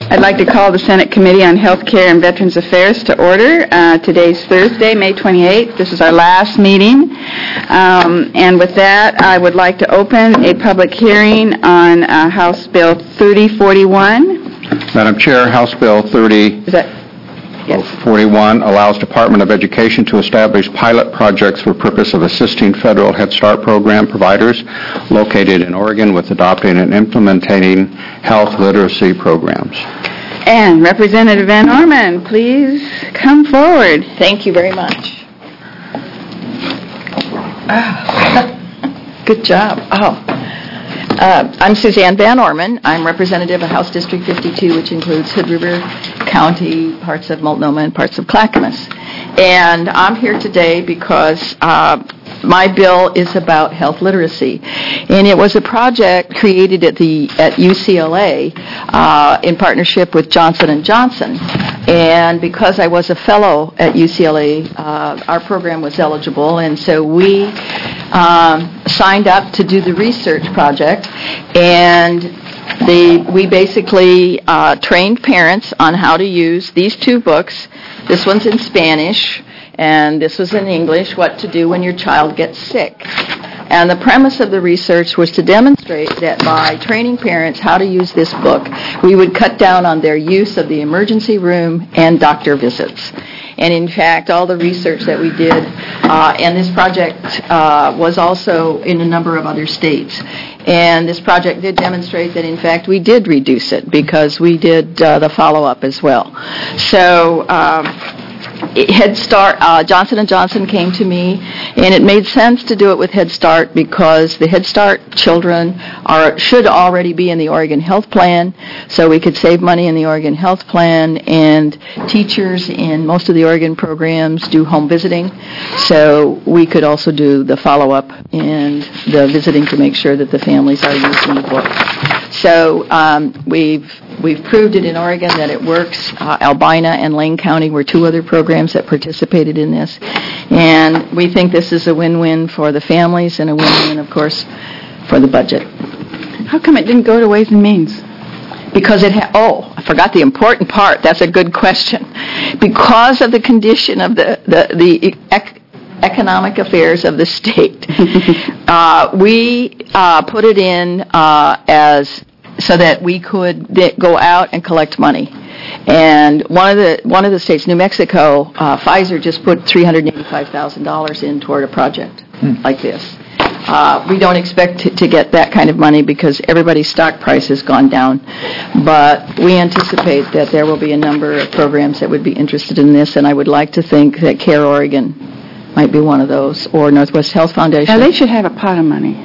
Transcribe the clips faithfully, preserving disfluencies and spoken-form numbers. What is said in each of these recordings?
I'd like to call the Senate Committee on Health Care and Veterans Affairs to order. Uh, today's Thursday, May twenty-eighth. This is our last meeting. Um, and with that, I would like to open a public hearing on uh, House Bill thirty forty-one. Madam Chair, House Bill thirty forty-one allows Department of Education to establish pilot projects for purpose of assisting federal Head Start program providers located in Oregon with adopting and implementing health literacy programs. And Representative Van Orman, please come forward. Thank you very much. Oh. Good job. Oh. Uh, I'm Suzanne Van Orman. I'm representative of House District fifty-two, which includes Hood River County, parts of Multnomah, and parts of Clackamas. And I'm here today because uh, my bill is about health literacy. And it was a project created at the at U C L A uh, in partnership with Johnson and Johnson. And because I was a fellow at U C L A, uh, our program was eligible, and so we um, signed up to do the research project. And they, we basically uh, trained parents on how to use these two books. This one's in Spanish, and this was in English, What to Do When Your Child Gets Sick. And the premise of the research was to demonstrate that by training parents how to use this book, we would cut down on their use of the emergency room and doctor visits. And in fact, all the research that we did, uh, and this project uh, was also in a number of other states. And this project did demonstrate that, in fact, we did reduce it because we did uh, the follow-up as well. So um, Head Start, uh, Johnson and Johnson came to me, and it made sense to do it with Head Start because the Head Start children are should already be in the Oregon Health Plan, so we could save money in the Oregon Health Plan, and teachers in most of the Oregon programs do home visiting, so we could also do the follow-up and the visiting to make sure that the families are using the book. So um, we've We've proved it in Oregon that it works. Uh, Albina and Lane County were two other programs that participated in this. And we think this is a win-win for the families and a win-win, of course, for the budget. How come it didn't go to Ways and Means? Because it ha- oh, I forgot the important part. That's a good question. Because of the condition of the, the, the ec- economic affairs of the state, uh, we uh, put it in uh, as so that we could go out and collect money. And one of the one of the states, New Mexico, uh, Pfizer just put three hundred eighty-five thousand dollars in toward a project hmm. like this. Uh, we don't expect to, to get that kind of money because everybody's stock price has gone down. But we anticipate that there will be a number of programs that would be interested in this, and I would like to think that CARE Oregon might be one of those, or Northwest Health Foundation. Now, they should have a pot of money.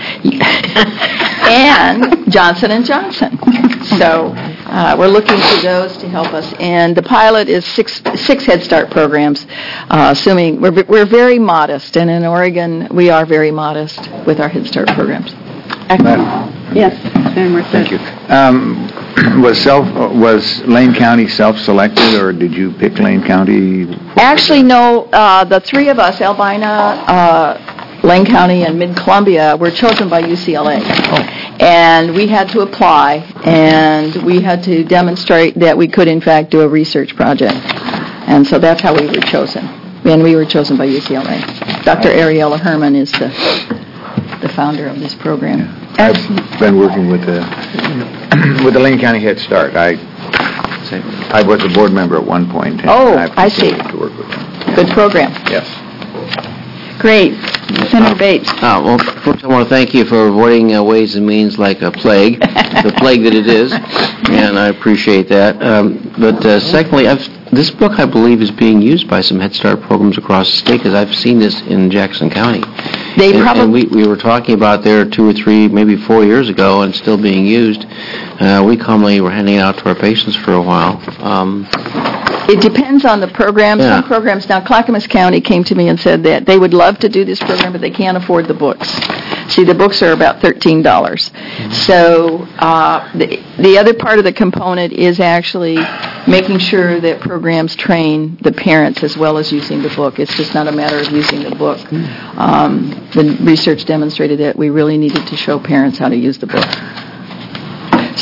And Johnson and Johnson. So uh, we're looking to those to help us. And the pilot is six six Head Start programs, uh, assuming we're, we're very modest. And in Oregon, we are very modest with our Head Start programs. Excellent. Yes, thank you. Um, was self was Lane County self-selected, or did you pick Lane County? Actually, no. Uh, the three of us, Albina, uh, Lane County, and Mid-Columbia, were chosen by U C L A. Oh. And we had to apply, and we had to demonstrate that we could, in fact, do a research project. And so that's how we were chosen. And we were chosen by U C L A. Doctor Ariella Herman is the the founder of this program. I've been working with the with the Lane County Head Start. I I was a board member at one point. And oh, I've I see. To work with them. Good program. Yes. Great. Senator Bates. Uh, well, first I want to thank you for avoiding uh, Ways and Means like a plague, the plague that it is, and I appreciate that. Um, but uh, secondly, I've, this book, I believe, is being used by some Head Start programs across the state, because I've seen this in Jackson County. They and, probably... and we, we were talking about there two or three, maybe four years ago, and still being used. Uh, we commonly were handing it out to our patients for a while. Um, It depends on the program. Yeah. Some programs, now Clackamas County came to me and said that they would love to do this program, but they can't afford the books. See, the books are about thirteen dollars. Mm-hmm. So uh, the, the other part of the component is actually making sure that programs train the parents as well as using the book. It's just not a matter of using the book. Mm-hmm. Um, the research demonstrated that we really needed to show parents how to use the book.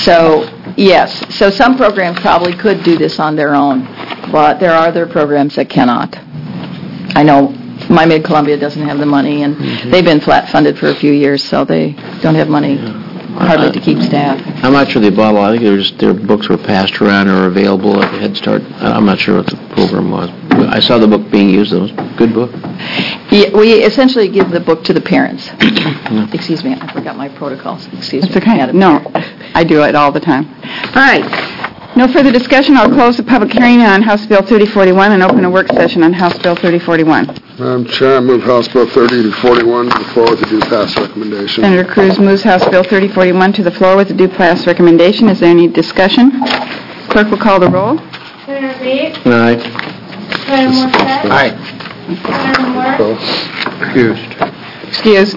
So, yes, so some programs probably could do this on their own, but there are other programs that cannot. I know my Mid-Columbia doesn't have the money, and Mm-hmm. they've been flat-funded for a few years, so they don't have money hardly to keep staff. I'm not sure they bought a lot. I think there's, their books were passed around or available at Head Start. I'm not sure what the program was. I saw the book being used. It was a good book. Yeah, we essentially give the book to the parents. Excuse me, I forgot my protocols. Excuse It's me. okay. Madam No, Chair. I do it all the time. All right. No further discussion. I'll close the public hearing on House Bill thirty forty-one and open a work session on House Bill thirty forty-one. Madam Chair, I move House Bill thirty forty-one to the floor with a due pass recommendation. Senator Cruz moves House Bill thirty forty-one to the floor with a due pass recommendation. Is there any discussion? Clerk will call the roll. Senator Reed? Aye. Senator Morset? Aye. Senator Moore? Excused. Excused.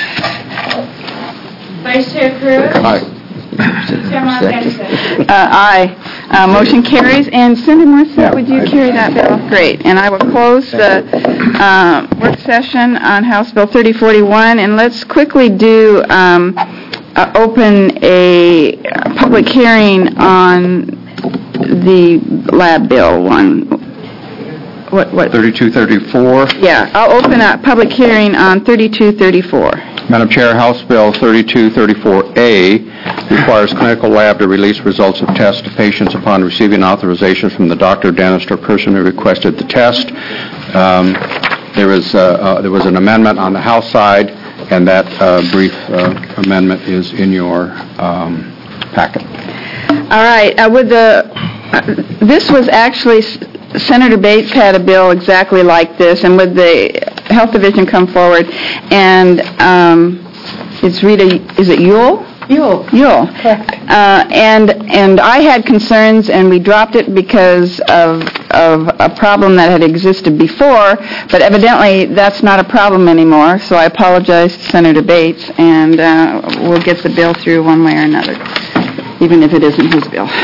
Vice Chair Cruz? Aye. Chairman Anderson? Uh, Aye. Uh, Motion carries. And Senator Morset, would you carry that bill? Great. And I will close the uh, work session on House Bill thirty forty-one. And let's quickly do, um, uh, open a uh, public hearing on the lab bill one. What, what? thirty-two thirty-four. Yeah, I'll open a public hearing on thirty-two thirty-four. Madam Chair, House Bill thirty-two thirty-four A requires clinical lab to release results of tests to patients upon receiving authorization from the doctor, dentist, or person who requested the test. Um, There was, uh, uh, there was an amendment on the House side, and that uh, brief uh, amendment is in your um, packet. All right, uh, with the, uh, this was actually, Senator Bates had a bill exactly like this, and with the Health Division come forward, and um, it's Rita, is it Yule? Yule. Yule. Uh, and, and I had concerns, and we dropped it because of, of a problem that had existed before, but evidently that's not a problem anymore, so I apologize to Senator Bates, and uh, we'll get the bill through one way or another, even if it isn't his bill.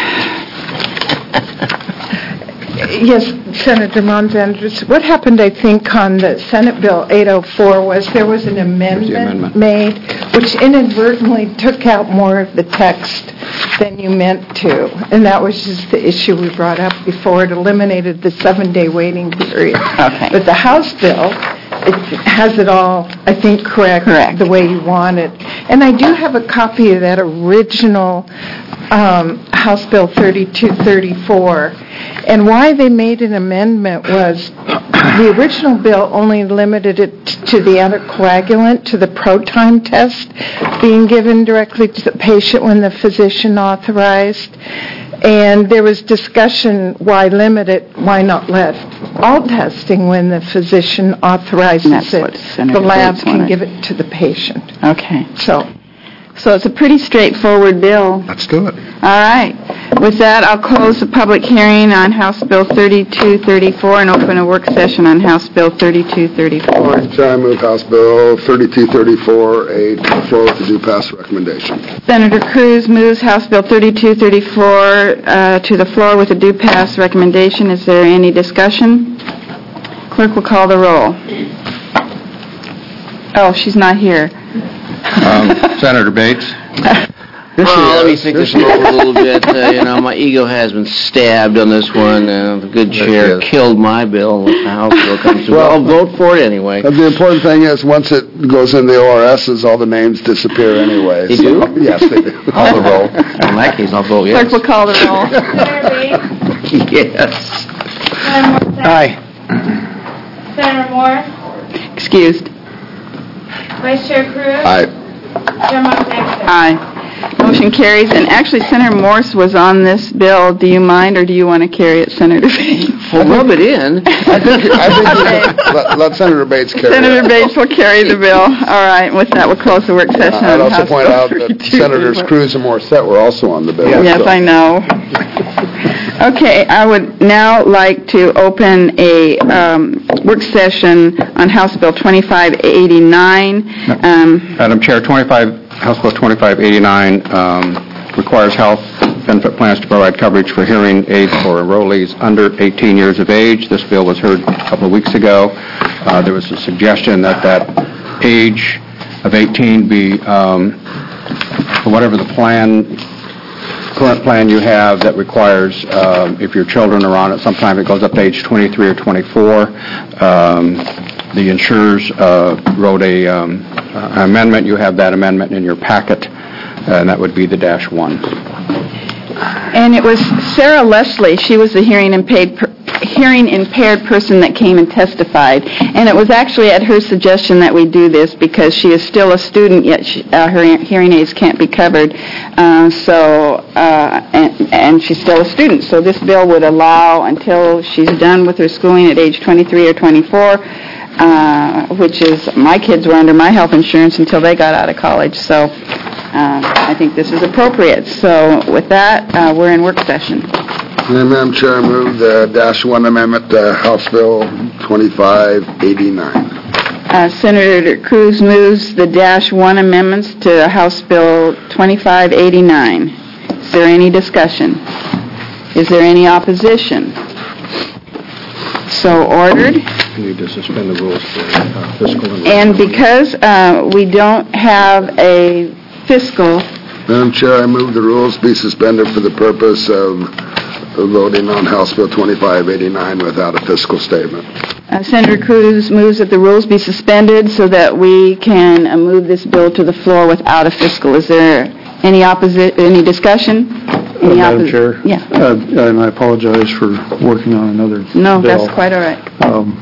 Yes, Senator Mons Anderson. What happened, I think, on the Senate Bill eight oh four was there was an amendment, amendment. made which inadvertently took out more of the text than you meant to. And that was just the issue we brought up before. It eliminated the seven-day waiting period. Okay. But the House bill, it has it all, I think, correct, Correct. the way you want it. And I do have a copy of that original um, House Bill thirty-two thirty-four. And why they made an amendment was the original bill only limited it to the anticoagulant, to the ProTime test being given directly to the patient when the physician authorized. And there was discussion, why limit it, why not let all testing when the physician authorizes And that's it? what Senator The lab Bates can wanted. give it to the patient. Okay. So, So it's a pretty straightforward bill. Let's do it. All right. With that, I'll close the public hearing on House Bill thirty-two thirty-four and open a work session on House Bill thirty-two thirty-four. Chair, I move House Bill thirty-two thirty-four A to the floor with a due pass recommendation. Senator Cruz moves House Bill thirty-two thirty-four uh, to the floor with a due pass recommendation. Is there any discussion? Clerk will call the roll. Oh, she's not here. Um, Senator Bates? Well, let me think this one over a little bit. Uh, you know, my ego has been stabbed on this one. Uh, the good chair Yes. killed my bill. Let the House bill comes through. Well- I'll vote for it anyway. But the important thing is, once it goes in the O R Ss, all the names disappear anyway. They so- do? Yes, they do. Call the roll. In that case, I'll vote yes. Clerk will call the roll. Senator Reed? Yes. Senator Morset? Aye. Senator Moore? Excused. Vice Chair Cruz? Aye. Chairman Anderson? Aye. Motion carries. And actually, Senator Morse was on this bill. Do you mind, or do you want to carry it, Senator Bates? Well, rub it in. I think, I think Okay. let, let Senator Bates carry Senator it. Bates will carry the bill. All right. With that, we'll close the work session. I'd on also House point Bill out that thirty-two Senators thirty-four. Cruz and Morissette were also on the bill. Yes, so- I know. Okay, I would now like to open a um, work session on House Bill twenty-five eighty-nine. Um, Madam Chair, twenty-five, House Bill twenty-five eighty-nine um, requires health benefit plans to provide coverage for hearing aids for enrollees under eighteen years of age. This bill was heard a couple of weeks ago. Uh, There was a suggestion that that age of eighteen be, um, for whatever the plan current plan you have that requires, um, if your children are on it, sometime it goes up to age twenty-three or twenty-four. Um, The insurers uh, wrote a um, uh, amendment. You have that amendment in your packet, and that would be the dash one. And it was Sarah Leslie. She was the hearing impaired, per, hearing impaired person that came and testified. And it was actually at her suggestion that we do this because she is still a student, yet she, uh, her hearing aids can't be covered. Uh, so, uh, and, and she's still a student. So this bill would allow until she's done with her schooling at age twenty-three or twenty-four, uh, which is, my kids were under my health insurance until they got out of college. So uh, I think this is appropriate. So with that, uh, we're in work session. And Madam Chair, I move the dash one amendment to House Bill twenty-five eighty-nine. Uh, Senator Cruz moves the dash one amendments to House Bill twenty-five eighty-nine. Is there any discussion? Is there any opposition? So ordered. You need to suspend the rules for uh, fiscal. And, and because uh, we don't have a fiscal... Madam Chair, I move the rules be suspended for the purpose of voting on House Bill twenty-five eighty-nine without a fiscal statement. Uh, Senator Cruz moves that the rules be suspended so that we can uh, move this bill to the floor without a fiscal. Is there any opposi- any discussion? Uh, Madam Chair? Yeah. Uh, and I apologize for working on another No, bill. that's quite all right. Um,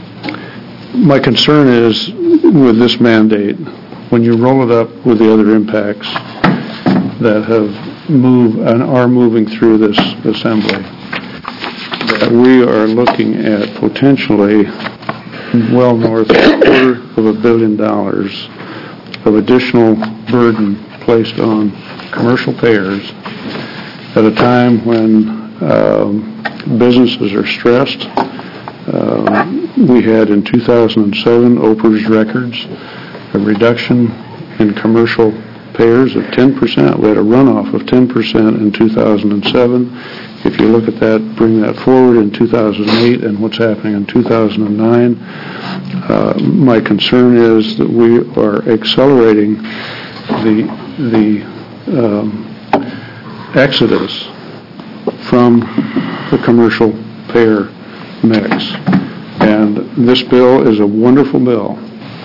my concern is with this mandate, when you roll it up with the other impacts that have moved and are moving through this assembly, that we are looking at potentially well north of a quarter of a billion dollars of additional burden placed on commercial payers at a time when um, businesses are stressed. Uh, we had in two thousand seven, O P R A's records, a reduction in commercial payers of ten percent. We had a runoff of ten percent in two thousand seven. If you look at that, bring that forward in two thousand eight and what's happening in two thousand nine, uh, my concern is that we are accelerating the, the um, exodus from the commercial payer mix. And this bill is a wonderful bill,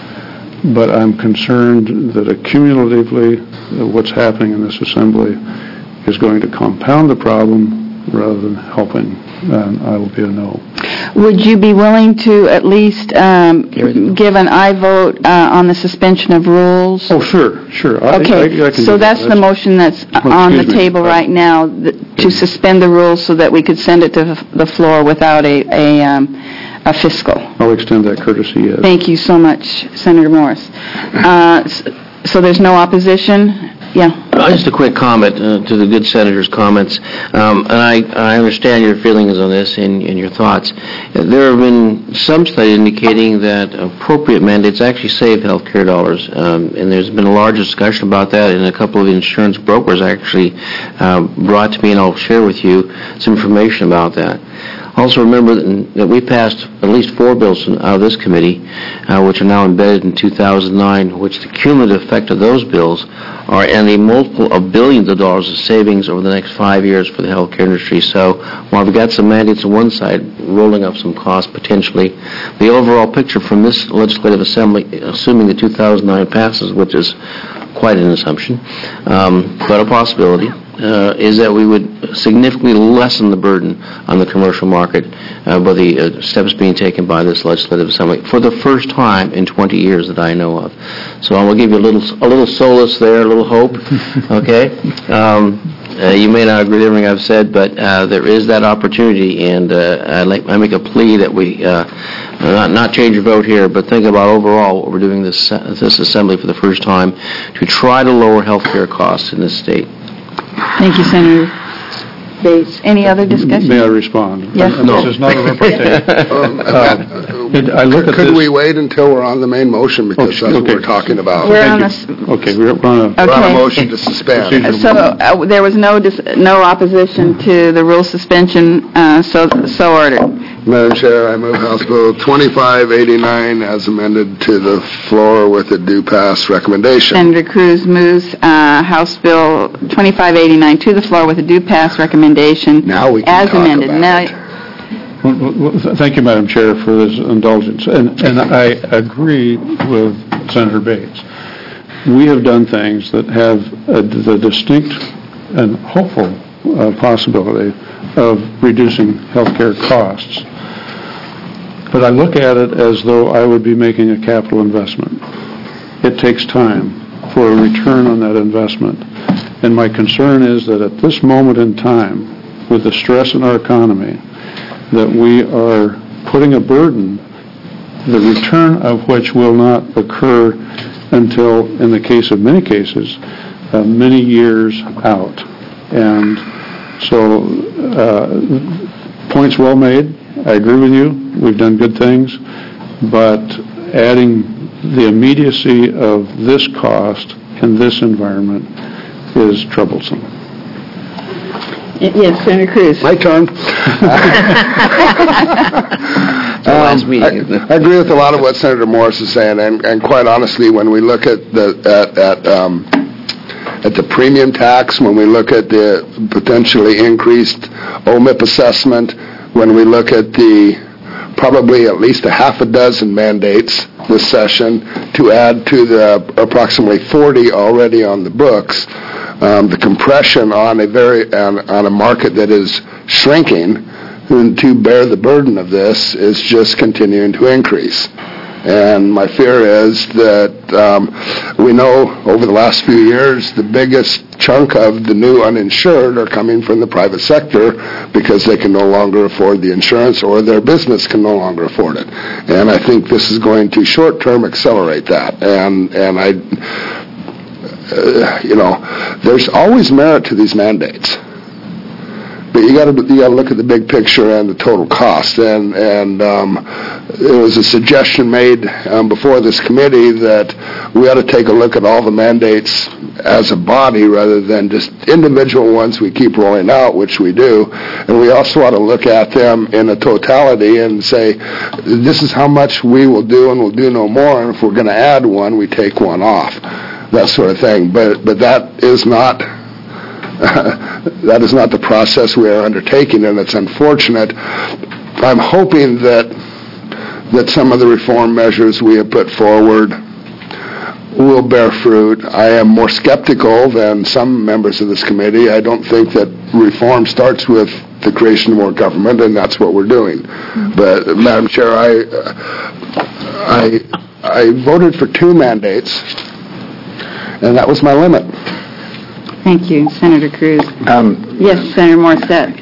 but I'm concerned that accumulatively uh, what's happening in this assembly is going to compound the problem rather than helping, and I will be a no. Would you be willing to at least um, give an aye vote uh, on the suspension of rules? Oh, sure, sure. I, Okay, I, I can so do that's that. the motion that's Oh, on the excuse me. table right now, th- to suspend the rules so that we could send it to the- the floor without a a, um, a fiscal. I'll extend that courtesy, yes. Thank you so much, Senator Morris. Uh, s- So there's no opposition? Yeah. Uh, Just a quick comment uh, to the good senator's comments. Um, and I, I understand your feelings on this and, and your thoughts. Uh, There have been some studies indicating that appropriate mandates actually save health care dollars. Um, and there's been a large discussion about that, and a couple of insurance brokers actually uh, brought to me, and I'll share with you some information about that. Also remember that, that we passed at least four bills out of this committee, uh, which are now embedded in two thousand nine, which the cumulative effect of those bills are in a multiple of billions of dollars of savings over the next five years for the healthcare industry. So while we've got some mandates on one side, rolling up some costs potentially, the overall picture from this legislative assembly, assuming the two thousand nine passes, which is quite an assumption, um, but a possibility, Uh, is that we would significantly lessen the burden on the commercial market uh, by the uh, steps being taken by this legislative assembly for the first time in twenty years that I know of. So I will give you a little a little solace there, a little hope. Okay, um, uh, you may not agree with everything I've said, but uh, there is that opportunity, and uh, I, like, I make a plea that we uh, not not change your vote here, but think about overall what we're doing this this assembly for the first time to try to lower health care costs in this state. Thank you, Senator Bates. Any other discussion? May I respond? Yes. And No. This is not a representation. Um, Uh, it- I look at Could this- we wait until we're on the main motion, because Okay, that's what okay. we're talking about? We're Thank on you. a s- Okay, we're on a... We're on Okay. a motion to suspend. Procedure. So uh, there was no dis- no opposition to the rule suspension, uh, so so ordered. Madam Chair, I move House Bill twenty-five eighty-nine as amended to the floor with a due pass recommendation. Senator Cruz moves uh, House Bill twenty-five eighty-nine to the floor with a due pass recommendation Now we can as talk amended. about Now, it. Well, well, well, th- Thank you, Madam Chair, for this indulgence. And and I agree with Senator Bates. We have done things that have uh, the distinct and hopeful uh, possibility of reducing healthcare costs. But I look at it as though I would be making a capital investment. It takes time for a return on that investment. And my concern is that at this moment in time, with the stress in our economy, that we are putting a burden, the return of which will not occur until, in the case of many cases, uh, many years out. And so, uh, points well made. I agree with you. We've done good things. But adding the immediacy of this cost in this environment is troublesome. yes, Senator Cruz. My turn. The last Um, meeting, isn't it? I, I agree with a lot of what Senator Morris is saying, and, and quite honestly, when we look at the at at, um, at the premium tax, when we look at the potentially increased O M I P assessment, when we look at the probably at least a half a dozen mandates this session to add to the approximately forty already on the books, um, the compression on a very on, on a market that is shrinking, and to bear the burden of this is just continuing to increase. And my fear is that um, we know over the last few years the biggest chunk of the new uninsured are coming from the private sector because they can no longer afford the insurance or their business can no longer afford it. And I think this is going to short-term accelerate that. And, and I, uh, you know, there's always merit to these mandates. But you got to you got to look at the big picture and the total cost. And and um, there was a suggestion made um, before this committee that we ought to take a look at all the mandates as a body rather than just individual ones we keep rolling out, which we do. And we also ought to look at them in a totality and say, this is how much we will do and we'll do no more. And if we're going to add one, we take one off, that sort of thing. But but that is not. That is not the process we are undertaking, and it's unfortunate. I'm hoping that that some of the reform measures we have put forward will bear fruit. I am more skeptical than some members of this committee. I don't think that reform starts with the creation of more government, and that's what we're doing. But, Madam Chair, I, I, I voted for two mandates, and that was my limit. Thank you, Senator Cruz. Um, Yes, Senator Morissette.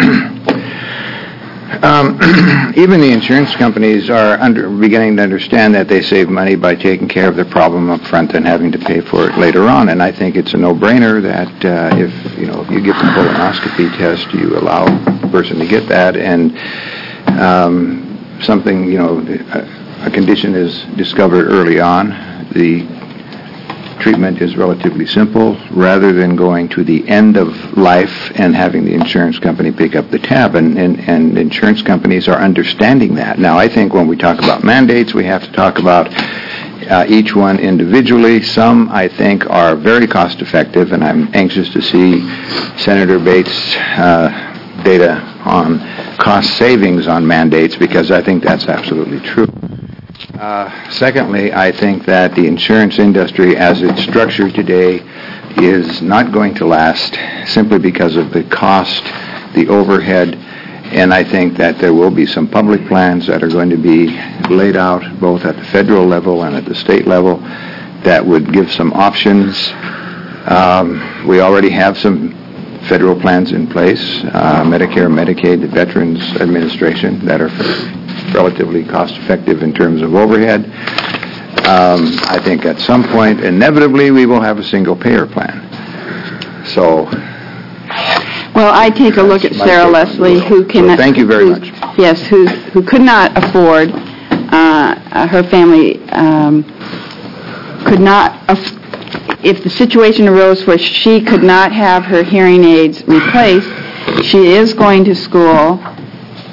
Um, even the insurance companies are under, beginning to understand that they save money by taking care of the problem up front and having to pay for it later on. And I think it's a no-brainer that uh, if you know if you get the colonoscopy test, you allow the person to get that, and um, something you know a, a condition is discovered early on, the treatment is relatively simple, rather than going to the end of life and having the insurance company pick up the tab. And, and, and insurance companies are understanding that. Now, I think when we talk about mandates, we have to talk about uh, each one individually. Some, I think, are very cost-effective, and I'm anxious to see Senator Bates' uh, data on cost savings on mandates, because I think that's absolutely true. Uh, secondly, I think that the insurance industry, as it's structured today, is not going to last simply because of the cost, the overhead, and I think that there will be some public plans that are going to be laid out both at the federal level and at the state level that would give some options. Um, we already have some federal plans in place, uh, Medicare, Medicaid, the Veterans Administration, that are relatively cost-effective in terms of overhead. Um, I think at some point, inevitably, we will have a single-payer plan. So, Well, I take a look at Sarah Leslie, who can... So thank you very much. Yes, who who could not afford, uh, her family um, could not, aff- if the situation arose where she could not have her hearing aids replaced, she is going to school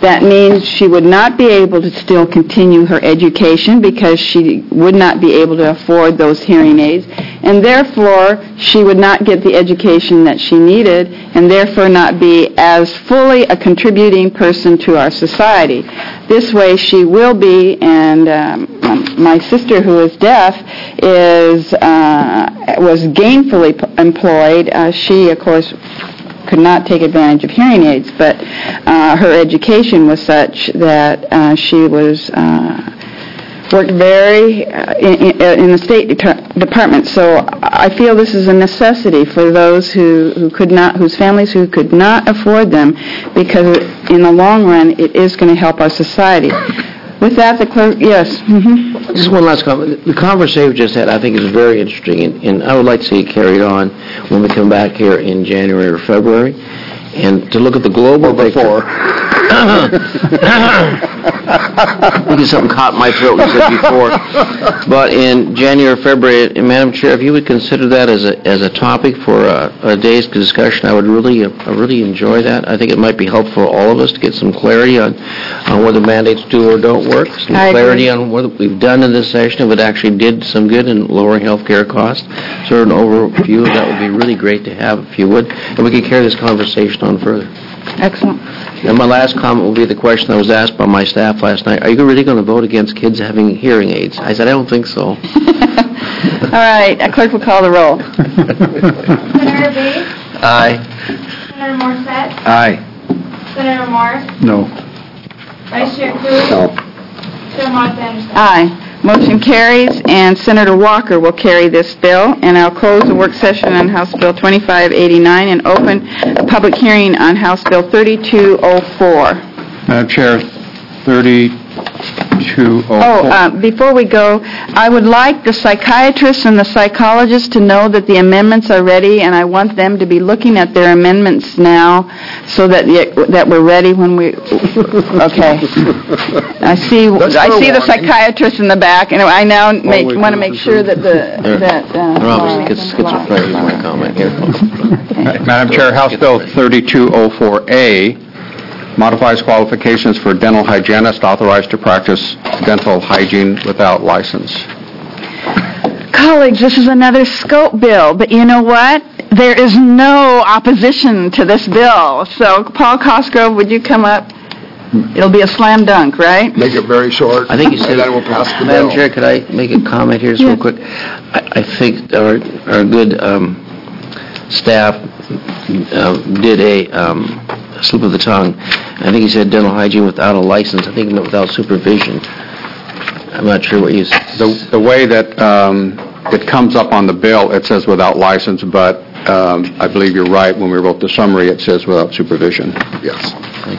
That means she would not be able to still continue her education because she would not be able to afford those hearing aids, and therefore she would not get the education that she needed, and therefore not be as fully a contributing person to our society. This way she will be, and um, my sister who is deaf is uh, was gainfully p- employed. Uh, she, of course, could not take advantage of hearing aids, but uh, her education was such that uh, she was uh, worked very uh, in, in the State Det- Department. So I feel this is a necessity for those who, who could not, whose families who could not afford them, because in the long run it is going to help our society. With that, the clerk, yes. Mm-hmm. Just one last comment. The conversation we just had, I think, is very interesting, and, and I would like to see it carried on when we come back here in January or February, and to look at the global picture. I think something caught my throat you said before. But in January or February, and Madam Chair, if you would consider that as a as a topic for a, a day's discussion, I would really uh, really enjoy that. I think it might be helpful for all of us to get some clarity on, on whether mandates do or don't work, some I clarity agree. on what we've done in this session, if it actually did some good in lowering health care costs. Sort of an overview, that would be really great to have if you would, and we could carry this conversation on further. Excellent. And my last comment will be the question I was asked by my staff last night. Are you really going to vote against kids having hearing aids? I said, I don't think so. All right, a clerk will call the roll. Senator Bates? Aye. Senator Morset? Aye. Senator Morse? No. Vice Chair Cruz? No. Chair Marks Anderson? Aye. Motion carries, and Senator Walker will carry this bill. And I'll close the work session on House Bill twenty-five eighty-nine and open a public hearing on House Bill thirty-two oh four. Madam Chair, thirty-two oh four. Oh, uh, before we go, I would like the psychiatrists and the psychologists to know that the amendments are ready, and I want them to be looking at their amendments now so that y- that we're ready when we... Okay. I see That's I for see the warning. psychiatrists in the back, and I now make, wait want to for make this sure one. that the... They're that uh, they're obviously schiz- schizophrenic in my comment here. Madam Chair, House Bill thirty-two oh four A modifies qualifications for dental hygienists authorized to practice dental hygiene without license. Colleagues, this is another scope bill, but you know what? There is no opposition to this bill. So, Paul Cosgrove, would you come up? It'll be a slam dunk, right? Make it very short. I think you said, And then we'll pass the Madam bill. Chair, could I make a comment here just Yeah. real quick? I, I think our, our good um, staff uh, did a um, slip of the tongue. I think he said dental hygiene without a license. I think he meant without supervision. I'm not sure what you said. The, the way that um, it comes up on the bill, it says without license, but um, I believe you're right. When we wrote the summary, it says without supervision. Yes.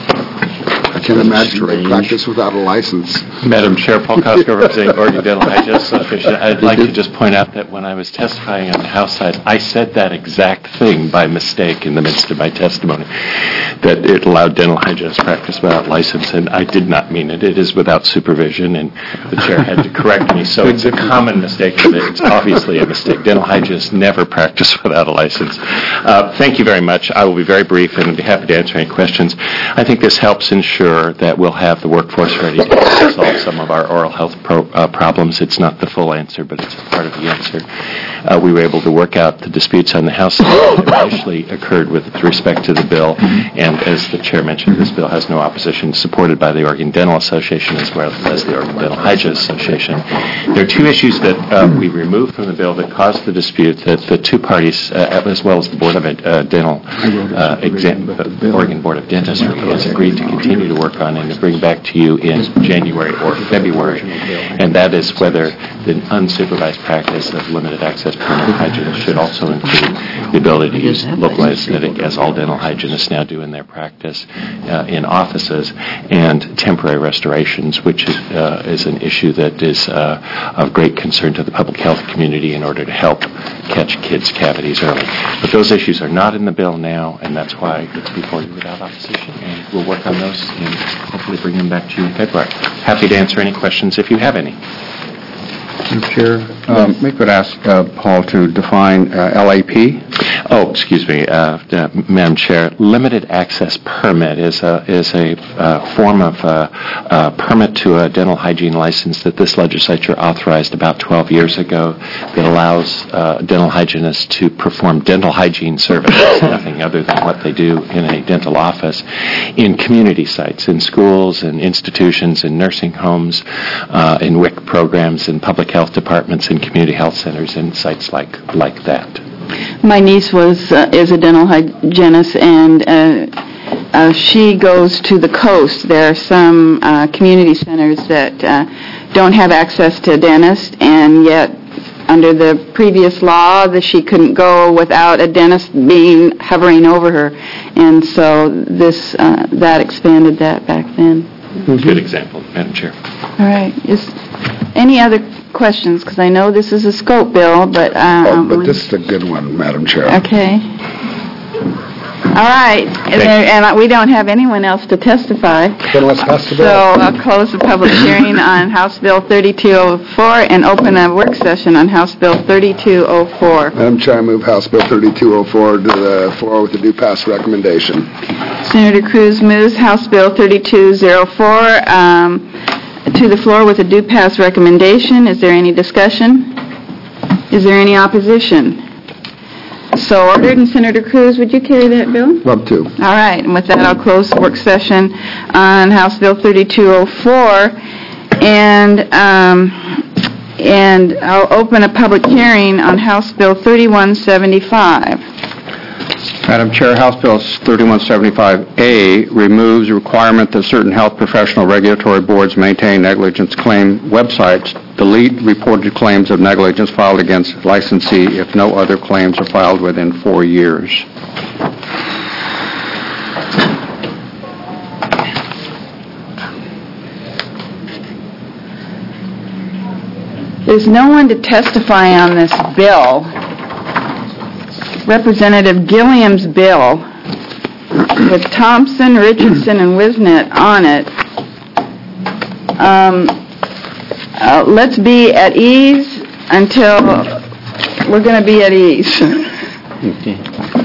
I can't imagine they practice without a license. Madam Chair, Paul Cosgrove, representing Oregon Dental Hygienists Association. I'd like to just point out that when I was testifying on the House side, I said that exact thing by mistake in the midst of my testimony, that it allowed dental hygienists practice without license, and I did not mean it. It is without supervision, and the chair had to correct me. So it's a common mistake, but it's obviously a mistake. Dental hygienists never practice without a license. Uh, thank you very much. I will be very brief and be happy to answer any questions. I think this helps ensure that we'll have the workforce ready to solve some of our oral health pro, uh, problems. It's not the full answer, but it's a part of the answer. Uh, we were able to work out the disputes on the House side that initially occurred with respect to the bill, and as the chair mentioned, this bill has no opposition, supported by the Oregon Dental Association as well as the Oregon Dental Hygienists Association. There are two issues that uh, we removed from the bill that caused the dispute that the two parties, uh, as well as the Board of uh, Dental, uh, exam- uh, Oregon Board of Dentistry, has agreed to continue to work on and to bring back to you in January or February, and that is whether the unsupervised practice of limited access permanent hygienists should also include the ability to use local anesthetic, as all dental hygienists now do in their practice, uh, in offices, and temporary restorations, which is, uh, is an issue that is uh, of great concern to the public health community in order to help catch kids' cavities early. But those issues are not in the bill now, and that's why it's before you without opposition, and we'll work on those and hopefully bring them back to you in February. Happy to answer any questions if you have any. Madam Chair, um, we could ask uh, Paul to define uh, L A P. Oh, excuse me, uh, uh, Madam Chair. Limited access permit is a is a uh, form of uh, uh, permit to a dental hygiene license that this legislature authorized about twelve years ago that allows uh, dental hygienists to perform dental hygiene services, nothing other than what they do in a dental office, in community sites, in schools, in institutions, in nursing homes, uh, in W I C programs, in public health departments, in community health centers, and sites like like that. My niece was uh, is a dental hygienist, and uh, uh, she goes to the coast. There are some uh, community centers that uh, don't have access to a dentist, and yet under the previous law, that she couldn't go without a dentist being hovering over her, and so this uh, that expanded that back then. Good example, Madam Chair. All right. Is any other questions? Because I know this is a scope bill, but... Uh, Oh, but this is a good one, Madam Chair. Okay. All right. Is there, and we don't have anyone else to testify. Then let's pass the So bill. I'll close the public hearing on House Bill thirty-two oh four and open a work session on House Bill thirty-two oh four. Madam Chair, I move House Bill thirty-two oh four to the floor with a due pass recommendation. Senator Cruz moves House Bill thirty-two oh four um, to the floor with a due pass recommendation. Is there any discussion? Is there any opposition? So ordered. And Senator Cruz, would you carry that bill? Love to. All right. And with that, I'll close the work session on House Bill thirty-two oh four. And, um, and I'll open a public hearing on House Bill thirty-one seventy-five. Madam Chair, House Bill thirty-one seventy-five A removes the requirement that certain health professional regulatory boards maintain negligence claim websites, delete reported claims of negligence filed against licensee if no other claims are filed within four years. There's no one to testify on this bill. Representative Gilliam's bill with Thompson, Richardson, and Wisnet on it. Um, uh, let's be at ease until we're going to be at ease. Okay.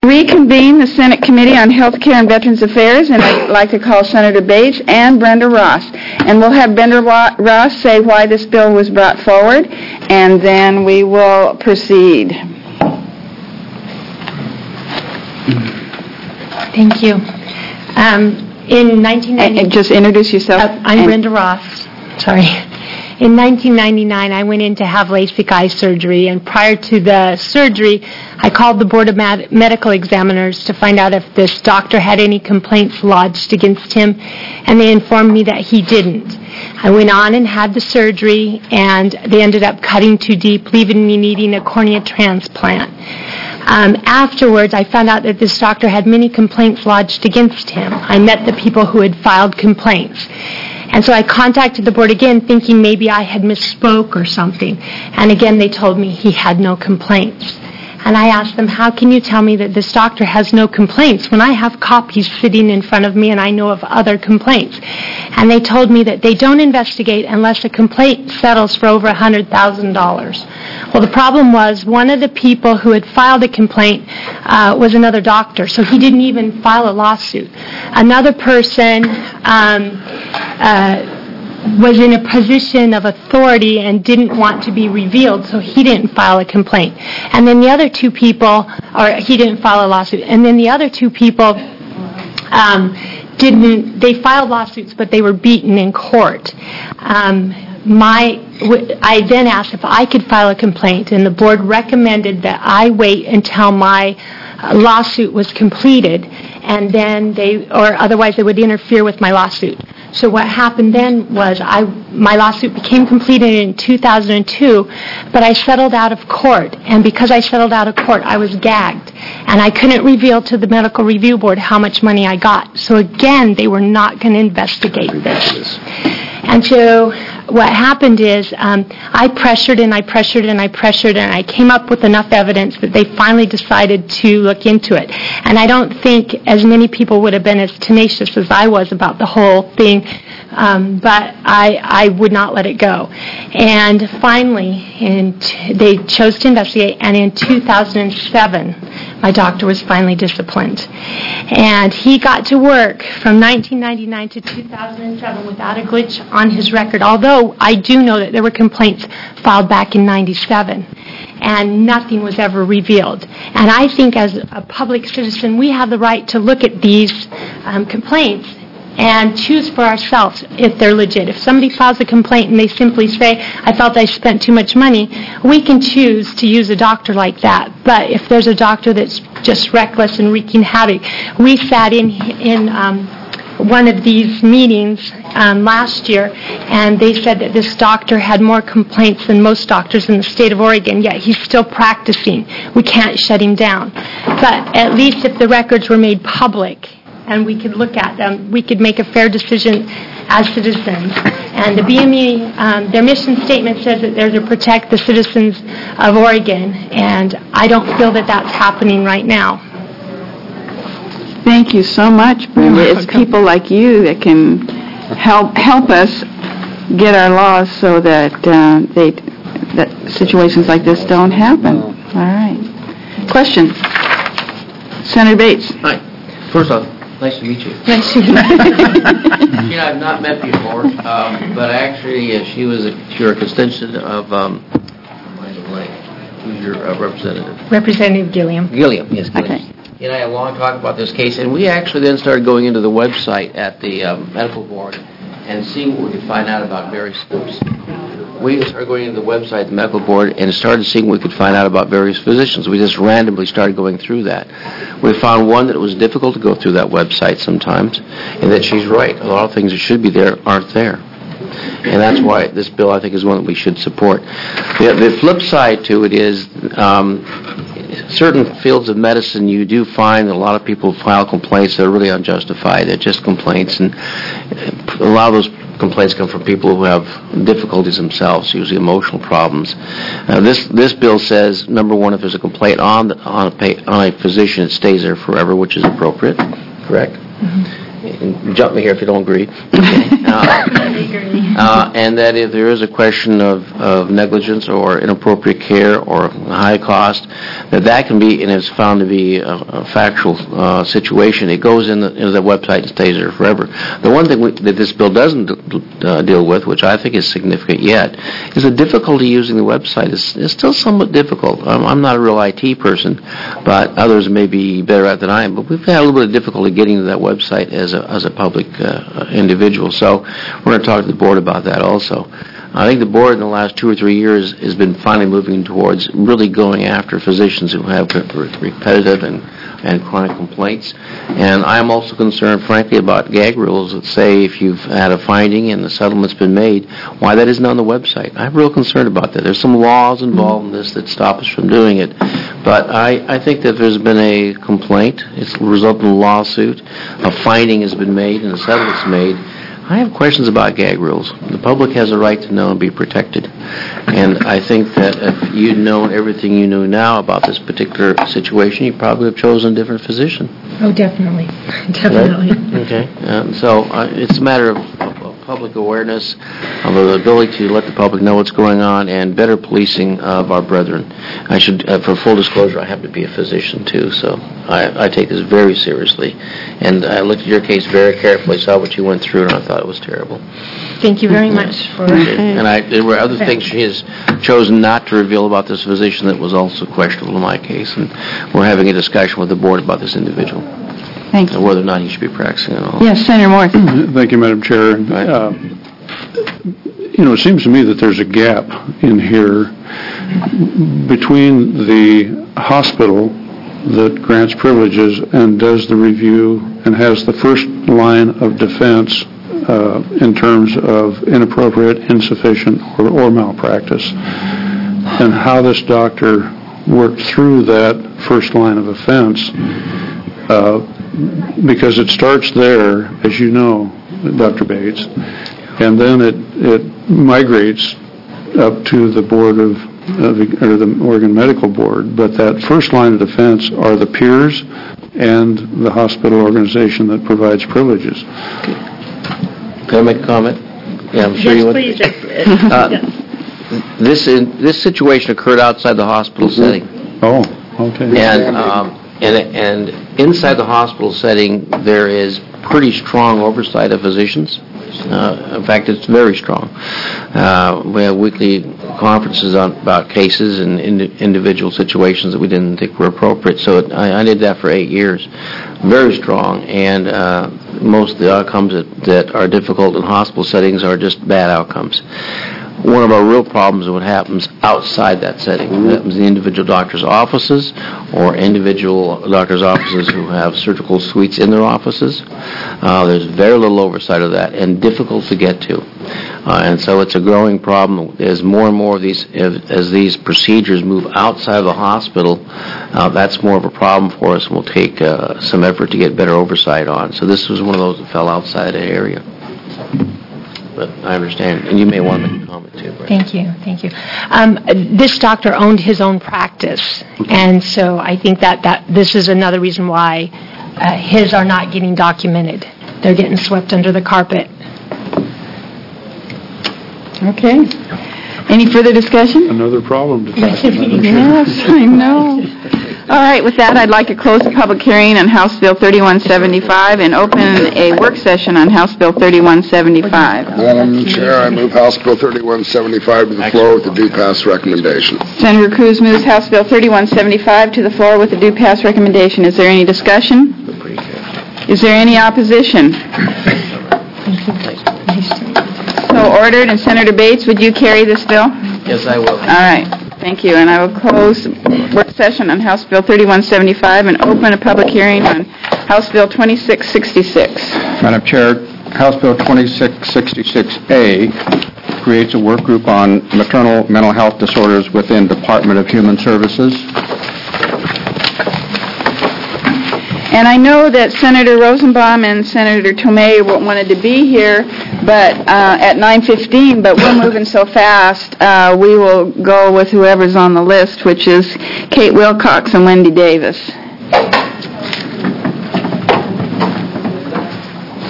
Reconvene the Senate Committee on Health Care and Veterans Affairs, and I'd like to call Senator Bates and Brenda Ross. And we'll have Brenda Wa- Ross say why this bill was brought forward, and then we will proceed. Thank you. Um, in nineteen ninety, and just introduce yourself. Uh, I'm and Brenda Ross. Sorry. In nineteen ninety-nine, I went in to have LASIK eye surgery, and prior to the surgery, I called the Board of Med- Medical Examiners to find out if this doctor had any complaints lodged against him, and they informed me that he didn't. I went on and had the surgery, and they ended up cutting too deep, leaving me needing a cornea transplant. Um, afterwards, I found out that this doctor had many complaints lodged against him. I met the people who had filed complaints. And so I contacted the board again, thinking maybe I had misspoke or something. And again, they told me he had no complaints. And I asked them, how can you tell me that this doctor has no complaints when I have copies sitting in front of me and I know of other complaints? And they told me that they don't investigate unless a complaint settles for over one hundred thousand dollars. Well, the problem was one of the people who had filed a complaint uh, was another doctor, so he didn't even file a lawsuit. Another person um, uh, was in a position of authority and didn't want to be revealed, so he didn't file a complaint. And then the other two people, or he didn't file a lawsuit, and then the other two people um, didn't, they filed lawsuits, but they were beaten in court. Um, my, I then asked if I could file a complaint, and the board recommended that I wait until my lawsuit was completed, and then they, or otherwise they would interfere with my lawsuit. So what happened then was I, my lawsuit became completed in two thousand two, but I settled out of court. And because I settled out of court, I was gagged. And I couldn't reveal to the medical review board how much money I got. So again, they were not going to investigate this. And so what happened is um, I pressured and I pressured and I pressured and I came up with enough evidence that they finally decided to look into it. And I don't think as many people would have been as tenacious as I was about the whole thing, um, but I, I would not let it go. And finally, in t- they chose to investigate, and in two thousand seven, my doctor was finally disciplined. And he got to work from nineteen ninety-nine to two thousand seven without a glitch on his record, although I do know that there were complaints filed back in ninety-seven, and nothing was ever revealed. And I think as a public citizen, we have the right to look at these um, complaints and choose for ourselves if they're legit. If somebody files a complaint and they simply say, I felt I spent too much money, we can choose to use a doctor like that. But if there's a doctor that's just reckless and wreaking havoc, we sat in in um, one of these meetings um, last year, and they said that this doctor had more complaints than most doctors in the state of Oregon, yet he's still practicing. We can't shut him down. But at least if the records were made public, and we could look at them, we could make a fair decision as citizens. And the B M E, um, their mission statement says that they're to protect the citizens of Oregon, and I don't feel that that's happening right now. Thank you so much, Brenda. It's people like you that can help help us get our laws so that uh, they that situations like this don't happen. All right. Question. Senator Bates. Hi. First off, nice to meet you. Nice to meet you. You know, I've not met before, um, but actually, uh, she was a, you're a constituent of, um, who's your uh, representative? Representative Gilliam. Gilliam, yes, Gilliam. Okay. You and I had a long talk about this case, and we actually then started going into the website at the um, medical board and seeing what we could find out about various groups. We started going into the website at the medical board and started seeing what we could find out about various physicians. We just randomly started going through that. We found one that it was difficult to go through that website sometimes, and that she's right. A lot of things that should be there aren't there. And that's why this bill, I think, is one that we should support. The, the flip side to it is um, certain fields of medicine, you do find that a lot of people file complaints that are really unjustified. They're just complaints, and a lot of those complaints come from people who have difficulties themselves, usually emotional problems. Uh, this this bill says, number one, if there's a complaint on the, on, a pay, on a physician, it stays there forever, which is appropriate, correct? Mm-hmm. and jump me here if you don't agree. Uh, uh, and that if there is a question of, of negligence or inappropriate care or high cost, that that can be, and it's found to be a, a factual uh, situation, it goes in the, into the website and stays there forever. The one thing we, that this bill doesn't uh, deal with, which I think is significant yet, is the difficulty using the website is, is still somewhat difficult. I'm, I'm not a real I T person, but others may be better at than I am, but we've had a little bit of difficulty getting to that website as a, as a public uh, individual. So we're going to talk to the board about that also. I think the board in the last two or three years has been finally moving towards really going after physicians who have repetitive and, and chronic complaints. And I'm also concerned, frankly, about gag rules that say if you've had a finding and the settlement's been made, why that isn't on the website. I'm real concerned about that. There's some laws involved in this that stop us from doing it. But I, I think that there's been a complaint. It's resulted in a lawsuit. A finding has been made and a settlement's made. I have questions about gag rules. The public has a right to know and be protected. And I think that if you'd known everything you know now about this particular situation, you probably have chosen a different physician. Oh, definitely. Definitely. Right? Okay. Um, so uh, it's a matter of, of, of public awareness, of the ability to let the public know what's going on, and better policing of our brethren. I should, uh, for full disclosure, I happen to be a physician too, so I, I take this very seriously. And I looked at your case very carefully, saw what you went through, and I thought it was terrible. Thank you very much for... And I, there were other things she has chosen not to reveal about this physician that was also questionable in my case, and we're having a discussion with the board about this individual. Thank you. And whether or not he should be practicing at all. Yes, Senator Moore. Thank you, Madam Chair. Right. Uh, you know, it seems to me that there's a gap in here between the hospital that grants privileges and does the review and has the first line of defense uh, in terms of inappropriate, insufficient, or, or malpractice, and how this doctor worked through that first line of offense, uh, because it starts there, as you know, Doctor Bates, and then it, it migrates up to the board of, of or the Oregon Medical Board. But that first line of defense are the peers and the hospital organization that provides privileges. Can I make a comment? Yeah, I'm sure yes, you would. please. Uh, this in, this situation occurred outside the hospital setting. Oh, okay. And um, and and inside the hospital setting, there is pretty strong oversight of physicians. Uh, in fact, it's very strong. Uh, we have weekly conferences on, about cases and in, individual situations that we didn't think were appropriate. So it, I, I did that for eight years. Very strong, and uh, most of the outcomes that, that are difficult in hospital settings are just bad outcomes. One of our real problems is what happens outside that setting. What happens in the individual doctor's offices or individual doctor's offices who have surgical suites in their offices. Uh, there's very little oversight of that and difficult to get to. Uh, and so it's a growing problem as more and more of these, as, as these procedures move outside of the hospital. Uh, that's more of a problem for us, and we'll take uh, some effort to get better oversight on. So this was one of those that fell outside the area. But I understand, and you may want to make a comment too. Right? Thank you, thank you. Um, this doctor owned his own practice, and so I think that, that this is another reason why uh, his are not getting documented. They're getting swept under the carpet. Okay. Any further discussion? Another problem to tackle. Yes, I know. All right, with that, I'd like to close the public hearing on House Bill thirty-one seventy-five and open a work session on House Bill thirty-one seventy-five. Madam Chair, I move House Bill thirty-one seventy-five to the floor with a due pass recommendation. Senator Cruz moves House Bill thirty-one seventy-five to the floor with a due pass recommendation. Is there any discussion? Is there any opposition? So ordered. And Senator Bates, would you carry this bill? Yes, I will. All right. Thank you. And I will close work session on House Bill thirty-one seventy-five and open a public hearing on House Bill twenty-six sixty-six. Madam Chair, House Bill twenty-six sixty-six A creates a work group on maternal mental health disorders within Department of Human Services. And I know that Senator Rosenbaum and Senator Tomei wanted to be here, but uh, at nine fifteen, but we're moving so fast, uh, we will go with whoever's on the list, which is Kate Wilcox and Wendy Davis.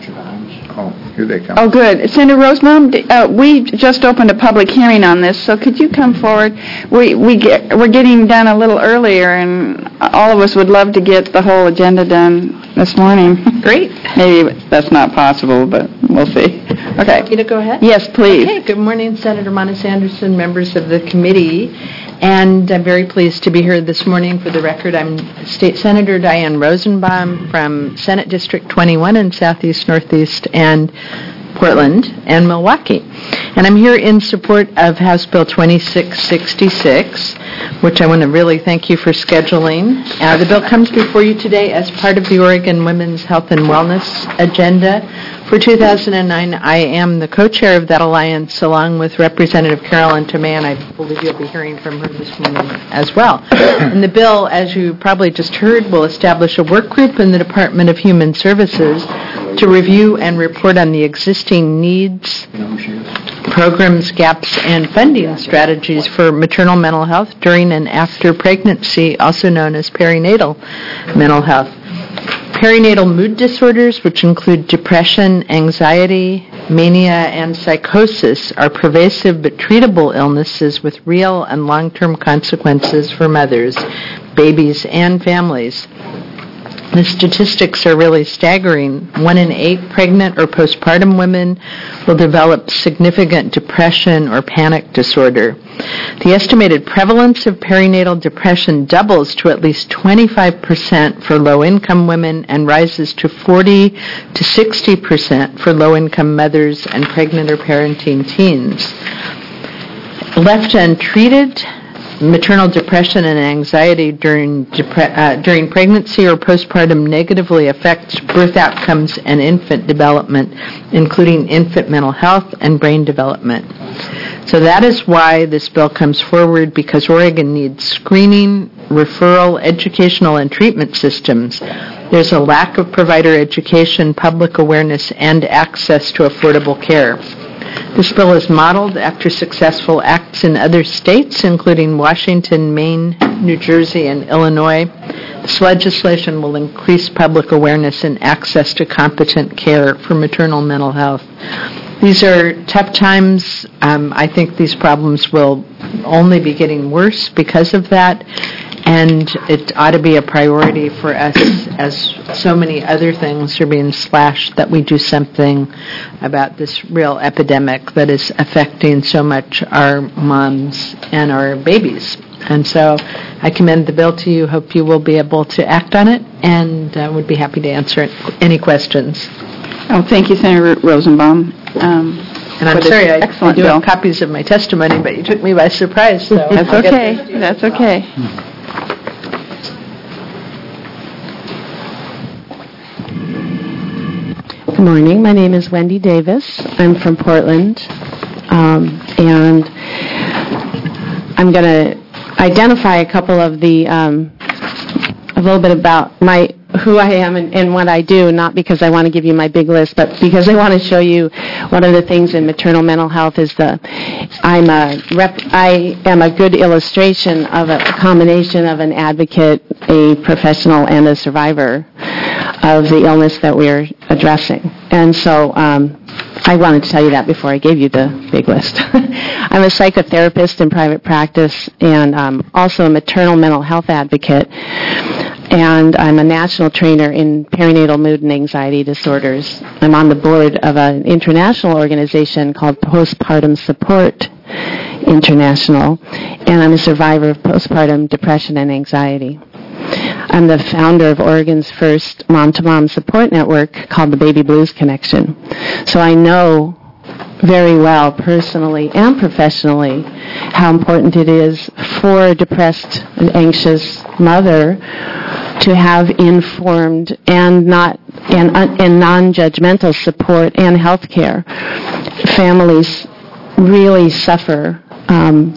Oh, here they come. Oh, good. Senator Rosenbaum, d- uh, we just opened a public hearing on this, so could you come forward? We we get we're getting done a little earlier, and all of us would love to get the whole agenda done this morning. Great. Maybe that's not possible, but we'll see. Okay. You to go ahead? Yes, please. Okay, good morning, Senator Monis Anderson, members of the committee, and I'm very pleased to be here this morning. For the record, I'm State Senator Diane Rosenbaum from Senate District twenty-one in Southeast, Northeast, and Portland, and Milwaukee. And I'm here in support of House Bill twenty-six sixty-six, which I want to really thank you for scheduling. Uh, the bill comes before you today as part of the Oregon Women's Health and Wellness Agenda. For two thousand nine, I am the co-chair of that alliance, along with Representative Carolyn Tomei, and I believe you'll be hearing from her this morning as well. And the bill, as you probably just heard, will establish a work group in the Department of Human Services to review and report on the existing needs, programs, gaps, and funding strategies for maternal mental health during and after pregnancy, also known as perinatal mental health. Perinatal mood disorders, which include depression, anxiety, mania, and psychosis, are pervasive but treatable illnesses with real and long-term consequences for mothers, babies, and families. The statistics are really staggering. One in eight pregnant or postpartum women will develop significant depression or panic disorder. The estimated prevalence of perinatal depression doubles to at least twenty-five percent for low-income women and rises to forty to sixty percent for low-income mothers and pregnant or parenting teens. Left untreated, maternal depression and anxiety during depre- uh, during pregnancy or postpartum negatively affects birth outcomes and infant development, including infant mental health and brain development. So that is why this bill comes forward, because Oregon needs screening, referral, educational, and treatment systems. There's a lack of provider education, public awareness, and access to affordable care. This bill is modeled after successful acts in other states, including Washington, Maine, New Jersey, and Illinois. This legislation will increase public awareness and access to competent care for maternal mental health. These are tough times. Um, I think these problems will only be getting worse because of that, and it ought to be a priority for us, as so many other things are being slashed, that we do something about this real epidemic that is affecting so much our moms and our babies. And so I commend the bill to you. Hope you will be able to act on it, and uh, would be happy to answer any questions. Oh, thank you, Senator Rosenbaum. Um, And I'm sorry, I, I excellent do bill. have copies of my testimony, but you took me by surprise. So That's I'll get okay. those to you. That's okay. Good morning. My name is Wendy Davis. I'm from Portland, um, and I'm going to identify a couple of the, um, a little bit about my who I am and, and what I do, not because I want to give you my big list, but because I want to show you one of the things in maternal mental health is the I'm a rep, I am a good illustration of a combination of an advocate, a professional, and a survivor of the illness that we're addressing. And so um, I wanted to tell you that before I gave you the big list. I'm a psychotherapist in private practice and um, also a maternal mental health advocate. And I'm a national trainer in perinatal mood and anxiety disorders. I'm on the board of an international organization called Postpartum Support International, and I'm a survivor of postpartum depression and anxiety. I'm the founder of Oregon's first mom-to-mom support network called the Baby Blues Connection. So I know very well, personally and professionally, how important it is for a depressed and anxious mother to have informed and not and, and non-judgmental support and health care. Families really suffer um,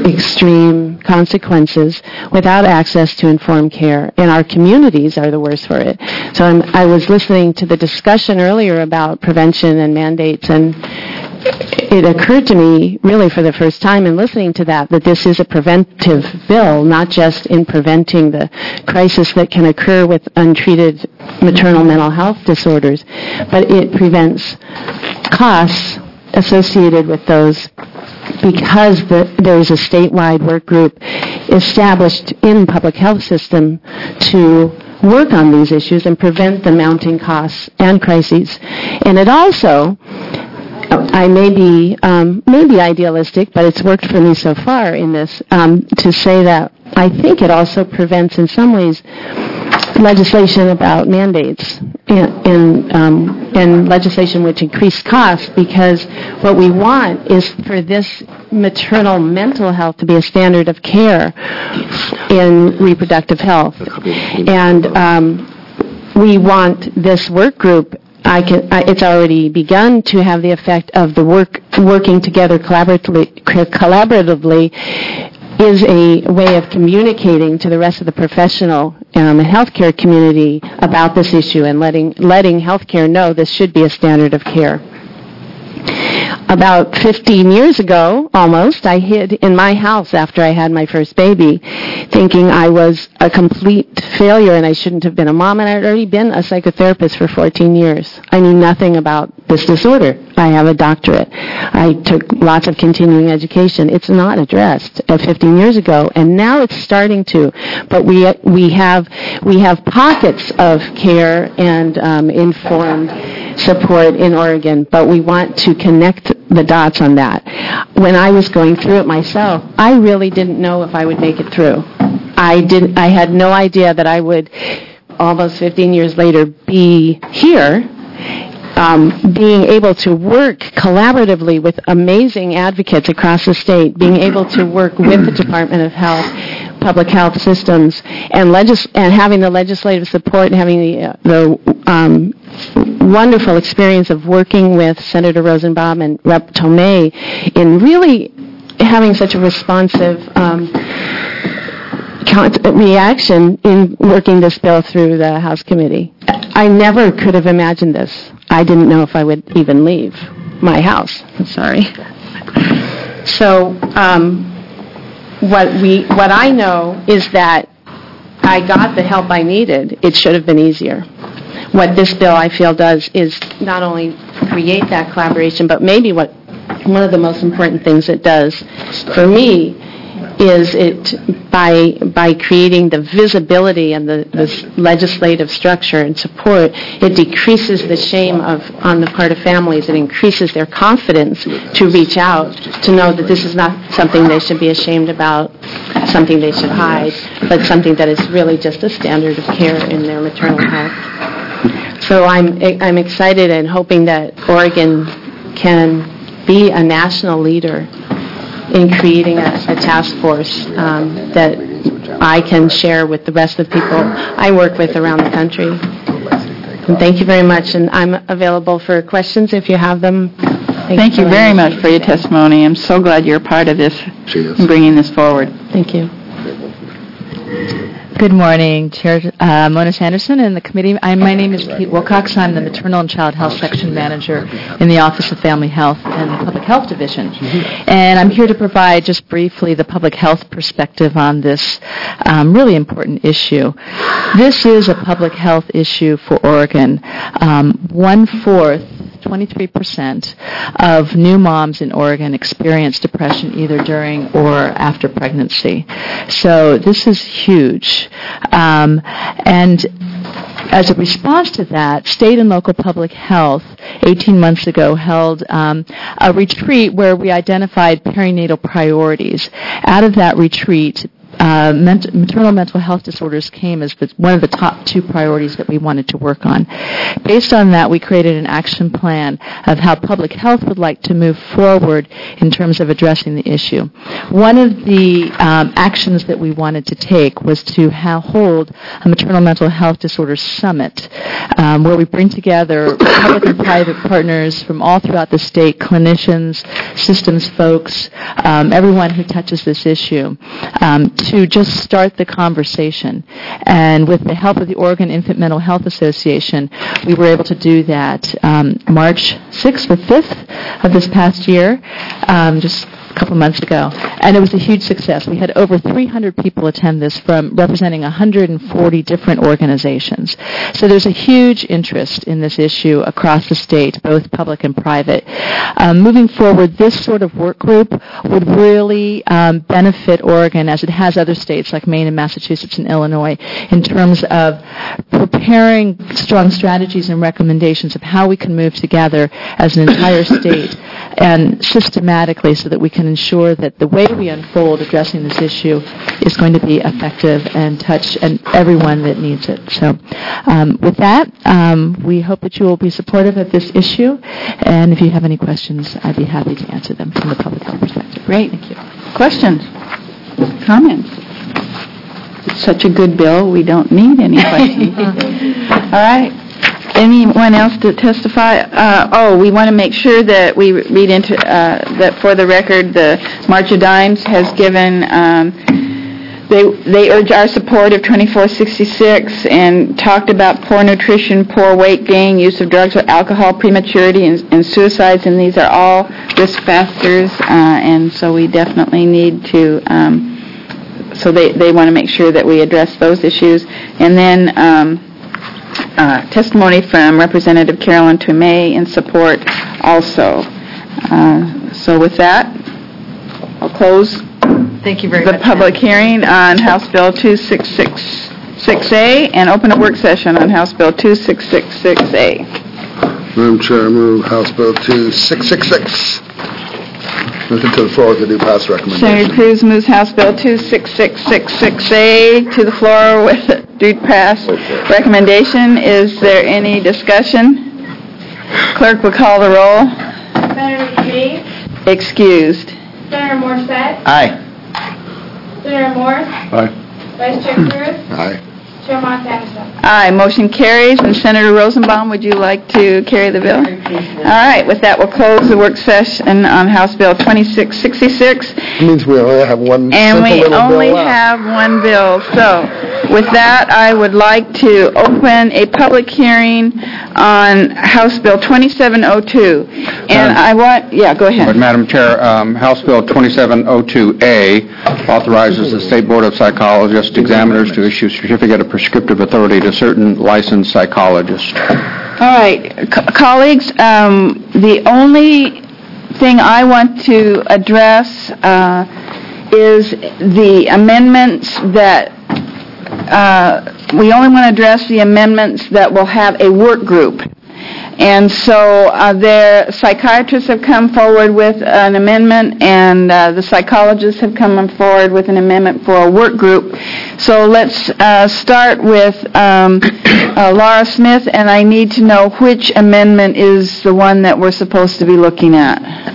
extreme consequences without access to informed care, and our communities are the worst for it. So I'm, I was listening to the discussion earlier about prevention and mandates, and it occurred to me, really for the first time in listening to that, that this is a preventive bill, not just in preventing the crisis that can occur with untreated maternal mental health disorders, but it prevents costs associated with those because the, there is a statewide work group established in the public health system to work on these issues and prevent the mounting costs and crises. And it also, I may be um, maybe idealistic, but it's worked for me so far in this, um, to say that I think it also prevents, in some ways, legislation about mandates and, and, um, and legislation which increase costs, because what we want is for this maternal mental health to be a standard of care in reproductive health. And um, we want this work group, I can, I, it's already begun to have the effect of the work working together collaboratively, collaboratively is a way of communicating to the rest of the professional um, and healthcare community about this issue and letting letting healthcare know this should be a standard of care. About fifteen years ago, almost, I hid in my house after I had my first baby, thinking I was a complete failure and I shouldn't have been a mom, and I'd already been a psychotherapist for fourteen years. I knew nothing about this disorder. I have a doctorate. I took lots of continuing education. It's not addressed uh, fifteen years ago, and now it's starting to. But we we have we have pockets of care and um, informed support in Oregon, but we want to connect the dots on that. When I was going through it myself, I really didn't know if I would make it through. I didn't. I had no idea that I would, almost fifteen years later, be here. Um, being able to work collaboratively with amazing advocates across the state, being able to work with the Department of Health, public health systems, and legis- and having the legislative support and having the, uh, the um, wonderful experience of working with Senator Rosenbaum and Representative Tomei in really having such a responsive um, reaction in working this bill through the House committee. I never could have imagined this. I didn't know if I would even leave my house. I'm sorry. So um, what we, what I know is that I got the help I needed. It should have been easier. What this bill, I feel, does is not only create that collaboration, but maybe what one of the most important things it does for me is it by by creating the visibility and the, the legislative structure and support, it decreases the shame of on the part of families. It increases their confidence to reach out, to know that this is not something they should be ashamed about, something they should hide, but something that is really just a standard of care in their maternal health. So I'm I'm excited and hoping that Oregon can be a national leader in creating a, a task force um, that I can share with the rest of the people I work with around the country. And thank you very much, and I'm available for questions if you have them. Thank, thank you very much for your testimony. I'm so glad you're a part of this and bringing this forward. Thank you. Good morning, Chair uh, Mona Sanderson and the committee. I, my name is Kate Wilcox. I'm the Maternal and Child Health Section Manager in the Office of Family Health and Public Health Division. Mm-hmm. And I'm here to provide just briefly the public health perspective on this um, really important issue. This is a public health issue for Oregon. Um, one-fourth twenty-three percent of new moms in Oregon experience depression either during or after pregnancy. So this is huge. Um, and as a response to that, state and local public health eighteen months ago held um, a retreat where we identified perinatal priorities. Out of that retreat, uh, ment- maternal mental health disorders came as the, one of the top two priorities that we wanted to work on. Based on that, we created an action plan of how public health would like to move forward in terms of addressing the issue. One of the um, actions that we wanted to take was to ha- hold a maternal mental health disorders summit, um, where we bring together public and private partners from all throughout the state, clinicians, systems folks, um, everyone who touches this issue, um, to just start the conversation. And with the help of the Oregon Infant Mental Health Association, we were able to do that um, March sixth or fifth of this past year, um, just a couple months ago, and it was a huge success. We had over three hundred people attend this from representing one hundred forty different organizations. So there's a huge interest in this issue across the state, both public and private. Um, moving forward, this sort of work group would really um, benefit Oregon, as it has other states like Maine and Massachusetts and Illinois, in terms of preparing strong strategies and recommendations of how we can move together as an entire state and systematically so that we can ensure that the way we unfold addressing this issue is going to be effective and touch and everyone that needs it. So um, with that, um, we hope that you will be supportive of this issue, and if you have any questions, I'd be happy to answer them from the public health perspective. Great. Thank you. Questions? Comments? It's such a good bill, we don't need any questions. All right. Anyone else to testify? Uh, oh, we want to make sure that we read into, uh, that for the record, the March of Dimes has given, um, they they urge our support of twenty-four sixty-six and talked about poor nutrition, poor weight gain, use of drugs or alcohol, prematurity, and, and suicides, and these are all risk factors, uh, and so we definitely need to, um, so they, they want to make sure that we address those issues. And then, um, Uh, testimony from Representative Carolyn Tomei in support also. Uh, so with that, I'll close Thank you very the much, public Madam. hearing on House Bill two six six six A and open a work session on House Bill two six six six A. Madam Chair, I move House Bill two six six six. Move it to the floor with the due pass recommendation. Senator Cruz moves House Bill two six six six A to the floor with a due pass recommendation. Is there any discussion? Clerk will call the roll. Senator McKay? Excused. Senator Morset? Aye. Senator Morse? Aye. Vice Chair Cruz? Aye. Chairman Anderson? Aye, motion carries. And Senator Rosenbaum, would you like to carry the bill? All right, with that, we'll close the work session on House Bill twenty-six sixty-six. It means we only have one And simple we little bill only left. have one bill. So with that, I would like to open a public hearing on House Bill twenty-seven oh two. And I want, yeah, go But, ahead. Madam Chair, um, House Bill twenty-seven oh two A authorizes the State Board of Psychologists examiners to issue certificate of prescriptive authority to certain licensed psychologists. All right, co- colleagues, um, the only thing I want to address uh, is the amendments that, uh, we only want to address the amendments that will have a work group. And so uh, their psychiatrists have come forward with an amendment, and uh, the psychologists have come forward with an amendment for a work group. So let's uh, start with um, uh, Laura Smith, and I need to know which amendment is the one that we're supposed to be looking at.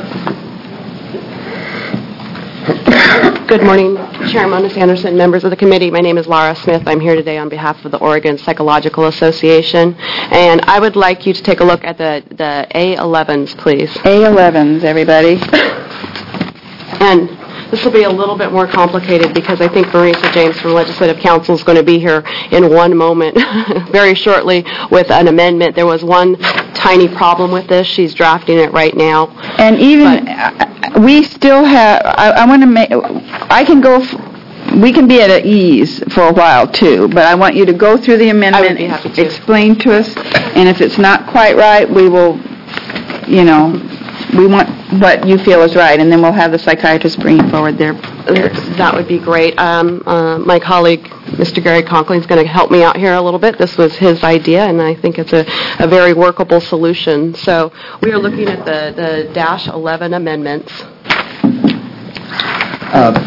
Good morning, Chair Mona Sanderson, members of the committee. My name is Laura Smith. I'm here today on behalf of the Oregon Psychological Association, and I would like you to take a look at the, the A elevens, please. A elevens, everybody. And this will be a little bit more complicated because I think Marisa James from Legislative Council is going to be here in one moment, very shortly, with an amendment. There was one tiny problem with this. She's drafting it right now. And even, but, we still have, I, I want to make, I can go, f- we can be at ease for a while too, but I want you to go through the amendment, I would be happy to. Explain to us, and if it's not quite right, we will, you know, we want what you feel is right, and then we'll have the psychiatrist bring forward their... That would be great. Um, uh, my colleague, Mister Gary Conklin, is going to help me out here a little bit. This was his idea, and I think it's a, a very workable solution. So we are looking at the, the dash eleven amendments. Uh,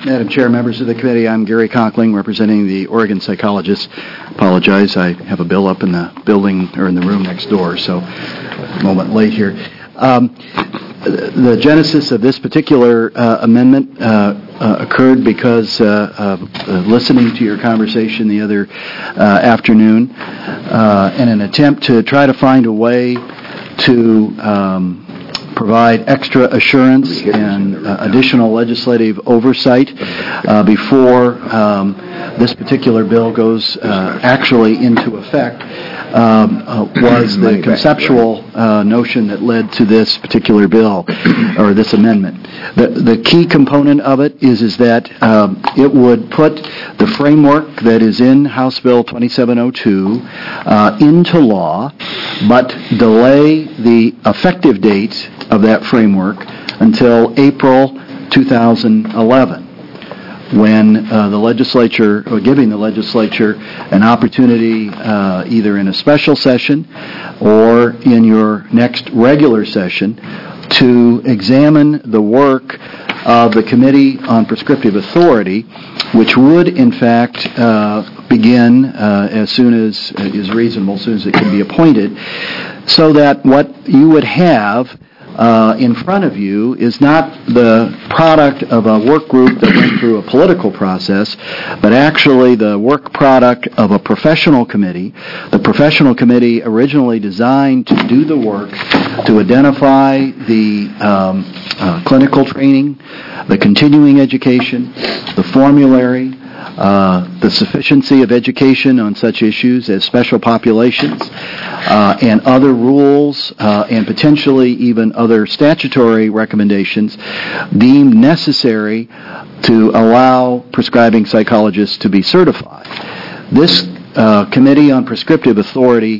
Madam Chair, members of the committee, I'm Gary Conkling, representing the Oregon psychologists. Apologize, I have a bill up in the building, or in the room next door, so a moment late here. Um, the genesis of this particular uh, amendment uh, uh, occurred because uh, of uh, listening to your conversation the other uh, afternoon uh, in an attempt to try to find a way to um, provide extra assurance and uh, additional legislative oversight uh, before um, this particular bill goes uh, actually into effect. Um, uh, was the conceptual uh, notion that led to this particular bill or this amendment. The the key component of it is is that um, it would put the framework that is in House Bill twenty-seven oh two uh, into law, but delay the effective date of that framework until April two thousand eleven. When uh, the legislature, or giving the legislature an opportunity uh, either in a special session or in your next regular session to examine the work of the Committee on Prescriptive Authority, which would in fact uh, begin uh, as soon as is reasonable, as soon as it can be appointed, so that what you would have Uh, in front of you is not the product of a work group that went through a political process, but actually the work product of a professional committee. The professional committee originally designed to do the work to identify the um, uh, clinical training, the continuing education, the formulary, Uh, the sufficiency of education on such issues as special populations uh, and other rules uh, and potentially even other statutory recommendations deemed necessary to allow prescribing psychologists to be certified. This uh, Committee on Prescriptive Authority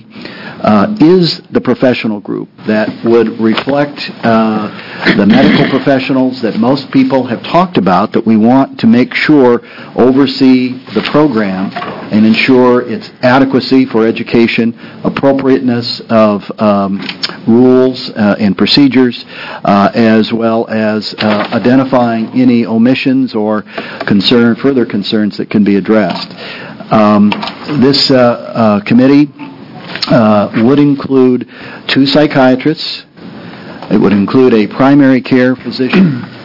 uh, is the professional group that would reflect uh, the medical professionals that most people have talked about that we want to make sure oversee the program and ensure its adequacy for education, appropriateness of um, rules uh, and procedures, uh, as well as uh, identifying any omissions or concern, further concerns that can be addressed. Um, this uh, uh, committee Uh, would include two psychiatrists. It would include a primary care physician.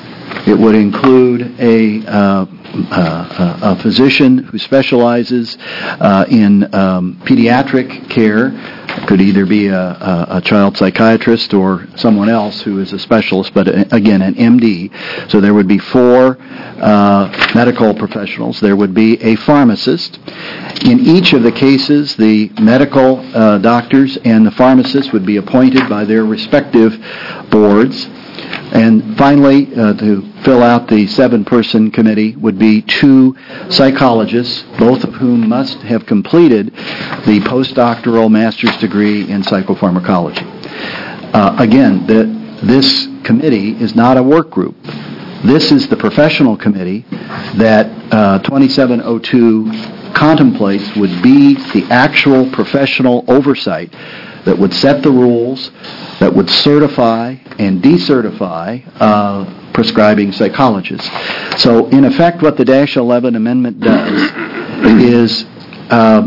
It would include a, uh, uh, a physician who specializes uh, in um, pediatric care. It could either be a, a, a child psychiatrist or someone else who is a specialist, but again, an M D. So there would be four uh, medical professionals. There would be a pharmacist. In each of the cases, the medical uh, doctors and the pharmacists would be appointed by their respective boards. And finally, uh, to fill out the seven-person committee would be two psychologists, both of whom must have completed the postdoctoral master's degree in psychopharmacology. Uh, again, the, this committee is not a work group. This is the professional committee that uh, twenty-seven oh two contemplates would be the actual professional oversight that would set the rules, that would certify and decertify uh, prescribing psychologists. So, in effect, what the Dash eleven amendment does is uh,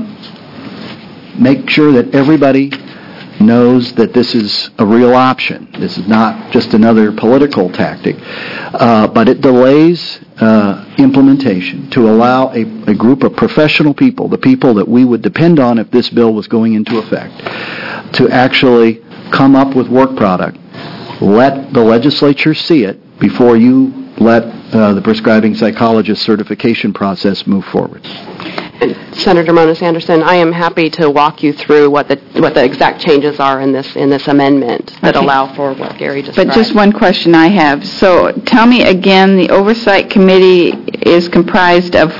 make sure that everybody knows that this is a real option. This is not just another political tactic, uh, but it delays uh, implementation to allow a, a group of professional people, the people that we would depend on if this bill was going into effect, to actually come up with work product. Let the legislature see it before you let uh, the prescribing psychologist certification process move forward. Senator Moniz Anderson, I am happy to walk you through what the what the exact changes are in this in this amendment that Okay. allow for what Gary described. But just one question I have. So tell me again, the Oversight Committee is comprised of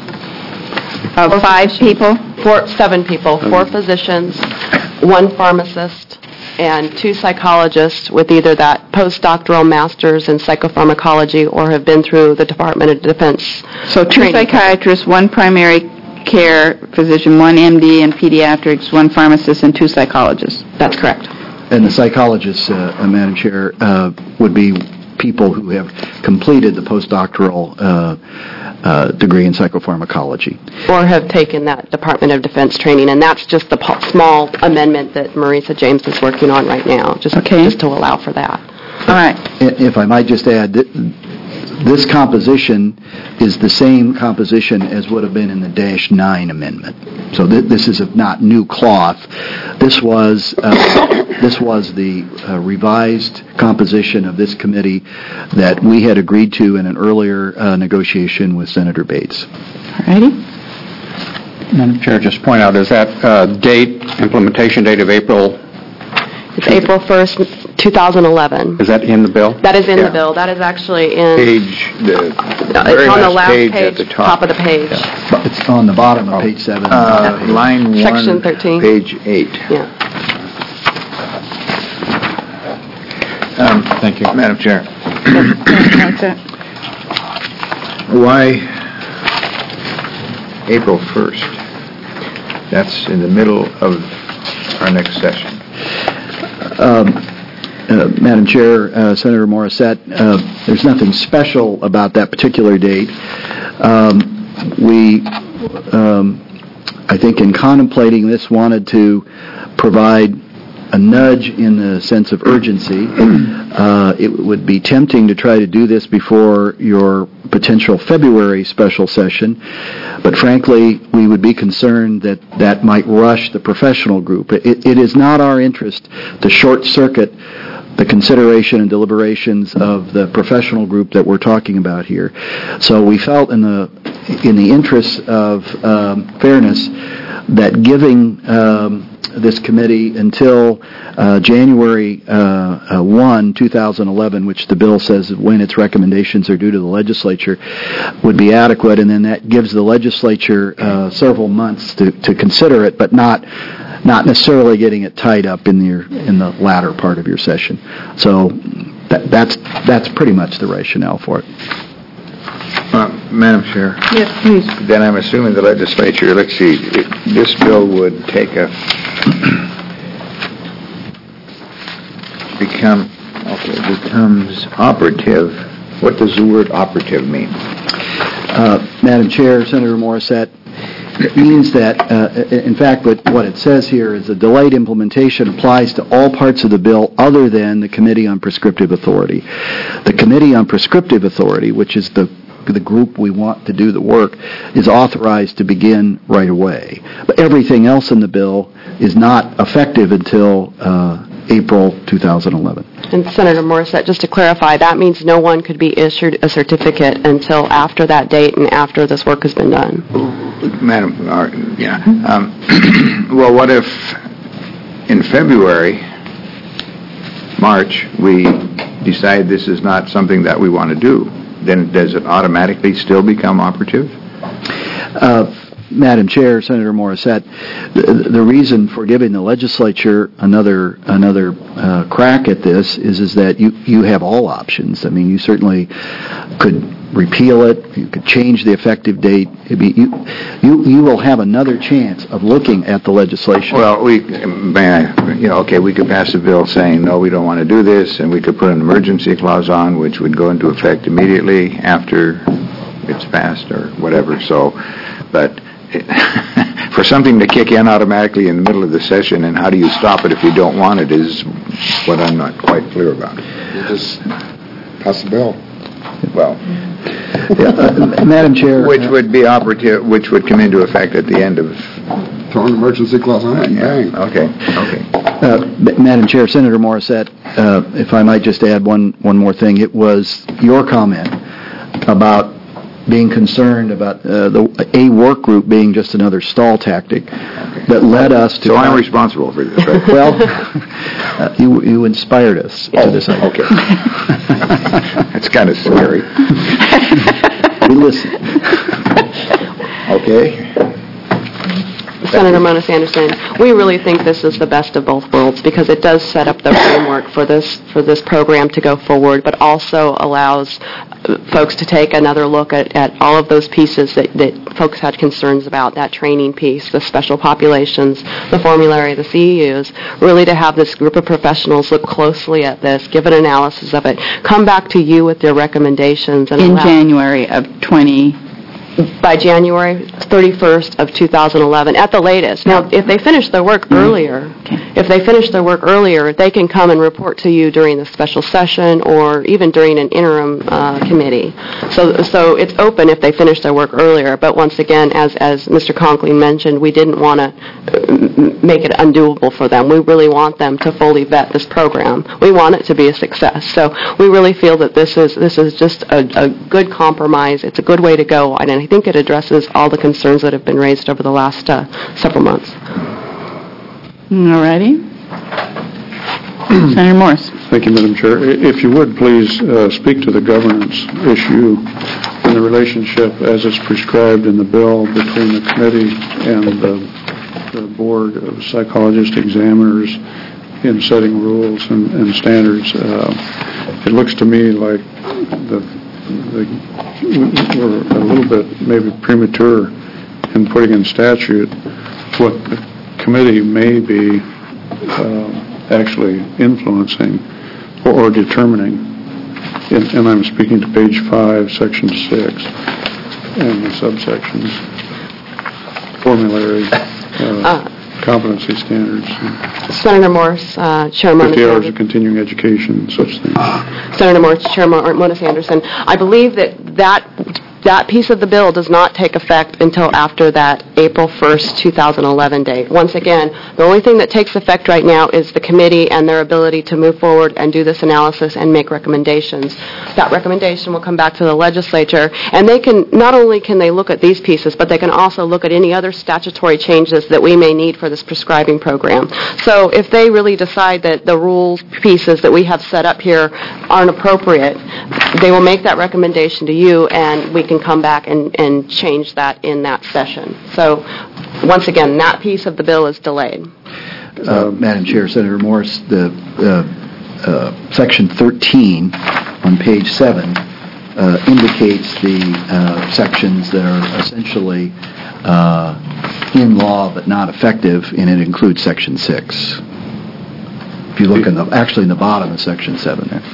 of five people? Four, seven people, four physicians, one pharmacist, and two psychologists with either that postdoctoral master's in psychopharmacology or have been through the Department of Defense. So two training. psychiatrists, one primary care physician, one M D in pediatrics, one pharmacist, and two psychologists. That's correct. And the psychologists, uh, uh, Madam Chair, uh, would be people who have completed the postdoctoral uh, uh, degree in psychopharmacology. Or have taken that Department of Defense training, and that's just the po- small amendment that Marisa James is working on right now, just, Okay. just to allow for that. All right. If I might just add, th- this composition is the same composition as would have been in the Dash nine amendment. So th- this is not new cloth. This was uh, this was the uh, revised composition of this committee that we had agreed to in an earlier uh, negotiation with Senator Bates. All righty. Madam Chair, just point out, is that uh, date, implementation date of April, It's April first, two thousand eleven. is that in the bill? That is in Yeah. the bill. That is actually in... Page, the No, very it's on the last last page page, at the top. of the page. But it's on the bottom of page seven. Uh, line one. Section thirteen. Page eight. Yeah. Um, Thank you. Madam Chair, That's it. why April first? That's in the middle of our next session. Um, uh, Madam Chair, uh, Senator Morissette, uh, there's nothing special about that particular date. Um, we, um, I think in contemplating this, wanted to provide a nudge in the sense of urgency. Uh, it would be tempting to try to do this before your potential February special session, but frankly, we would be concerned that that might rush the professional group. It, it is not our interest to short-circuit the consideration and deliberations of the professional group that we're talking about here. So we felt in the in the interest of um, fairness that giving um, this committee until uh, January uh, uh, first, two thousand eleven, which the bill says when its recommendations are due to the legislature, would be adequate, and then that gives the legislature uh, several months to, to consider it, but not not necessarily getting it tied up in your in the latter part of your session. So that, that's that's pretty much the rationale for it. Uh, Madam Chair. Yes, please. Then I'm assuming the legislature, let's see, it- this bill would take a, become, okay, becomes operative. What does the word operative mean? Uh, Madam Chair, Senator Morissette, it means that, uh, in fact, what, what it says here is the delayed implementation applies to all parts of the bill other than the Committee on Prescriptive Authority. The Committee on Prescriptive Authority, which is the the group we want to do the work, is authorized to begin right away. But everything else in the bill is not effective until uh, April two thousand eleven. And Senator Morissette, just to clarify, that means no one could be issued a certificate until after that date and after this work has been done. Madam, uh, yeah. Um, well, what if in February, March, we decide this is not something that we want to do? Then does it automatically still become operative? Uh, Madam Chair, Senator Morissette, the, the reason for giving the legislature another another uh, crack at this is is that you, you have all options. I mean, you certainly could repeal it. You could change the effective date. It'd be, you, you you will have another chance of looking at the legislation. Well, we, man, you know, okay, we could pass a bill saying, no, we don't want to do this, and we could put an emergency clause on, which would go into effect immediately after it's passed or whatever. So, but for something to kick in automatically in the middle of the session, and how do you stop it if you don't want it, is what I'm not quite clear about. You just pass the bill. Well, Yeah, uh, Madam Chair, which would be operative, which would come into effect at the end of. Throw an emergency clause on it and bang. Okay, okay. Uh, M- Madam Chair, Senator Morissette, uh, if I might just add one one more thing, it was your comment about being concerned about uh, the a work group being just another stall tactic that led us to. So I'm responsible for this, right? Well, uh, you you inspired us to this. Oh, okay. That's kind of scary. We listen. Okay. Senator Moniz Anderson, we really think this is the best of both worlds because it does set up the framework for this for this program to go forward, but also allows folks to take another look at, at all of those pieces that, that folks had concerns about, that training piece, the special populations, the formulary, the C E Us, really to have this group of professionals look closely at this, give an analysis of it, come back to you with their recommendations. And in allow, January of twenty by January thirty-first of two thousand eleven, at the latest. Now, if they finish their work earlier, if they finish their work earlier, they can come and report to you during the special session or even during an interim uh, committee. So, so it's open if they finish their work earlier. But once again, as as Mister Conkling mentioned, we didn't want to make it undoable for them. We really want them to fully vet this program. We want it to be a success. So we really feel that this is this is just a, a good compromise. It's a good way to go, and I think it addresses all the concerns that have been raised over the last uh, several months. All righty. Senator Morse. Thank you, Madam Chair. I- If you would, please uh, speak to the governance issue and the relationship as it's prescribed in the bill between the committee and the, the board of psychologist examiners in setting rules and, and standards. Uh, it looks to me like the, the we're a little bit maybe premature in putting in statute what the committee may be uh, actually influencing or, or determining. And, and I'm speaking to page five, section six, and the subsections, formulary, uh, Uh, competency standards, Senator Morse, uh, Chairman. fifty hours of continuing education, such things. Senator Morse, Chairman Mona Anderson. I believe that that that piece of the bill does not take effect until after that April first, two thousand eleven date. Once again, the only thing that takes effect right now is the committee and their ability to move forward and do this analysis and make recommendations. That recommendation will come back to the legislature, and they can, not only can they look at these pieces, but they can also look at any other statutory changes that we may need for this prescribing program. So if they really decide that the rules pieces that we have set up here aren't appropriate, they will make that recommendation to you, and we can come back and, and change that in that session. So, once again, that piece of the bill is delayed. Uh, Madam Chair, Senator Morse, the uh, uh, section thirteen on page seven uh, indicates the uh, sections that are essentially uh, in law but not effective, and it includes section six. If you look in the, actually in the bottom of section seven there.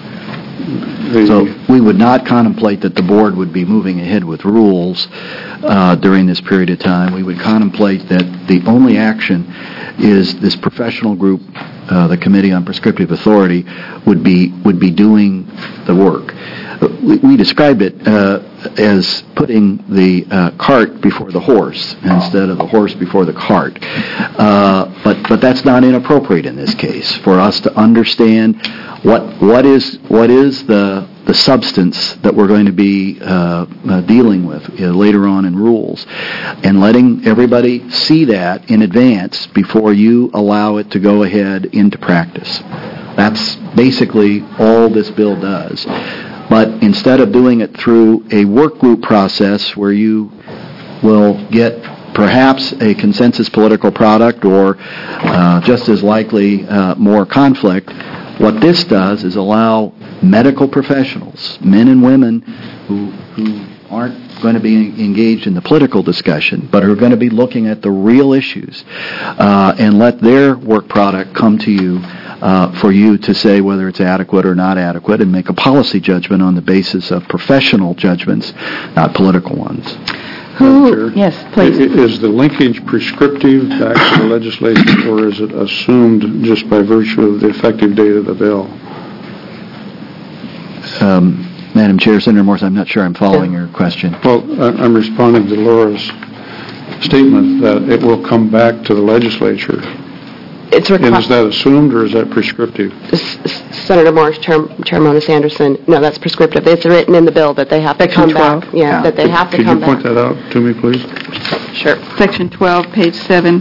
So we would not contemplate that the board would be moving ahead with rules uh, during this period of time. We would contemplate that the only action is this professional group, uh, the Committee on Prescriptive Authority, would be would be doing the work. We, we described it uh, as putting the uh, cart before the horse instead of the horse before the cart. Uh, but but that's not inappropriate in this case for us to understand what what is what is the the substance that we're going to be uh, uh, dealing with uh, later on in rules, and letting everybody see that in advance before you allow it to go ahead into practice. That's basically all this bill does. But instead of doing it through a work group process where you will get perhaps a consensus political product or uh, just as likely uh, more conflict, what this does is allow medical professionals, men and women who, who aren't going to be engaged in the political discussion, but are going to be looking at the real issues, uh, and let their work product come to you uh, for you to say whether it's adequate or not adequate, and make a policy judgment on the basis of professional judgments, not political ones. Who? Yes, please. Is the linkage prescriptive back to the legislation, or is it assumed just by virtue of the effective date of the bill? Um, Madam Chair, Senator Morse, I'm not sure I'm following your question. Well, I'm responding to Laura's statement that it will come back to the legislature. It's requ- and is that assumed or is that prescriptive? Senator Morse, Chair, Chairman Anderson, no, that's prescriptive. It's written in the bill that they have to come back. Yeah, yeah, that they have to Could come back. back. Could you point that out to me, please? Sure. Section twelve, page seven.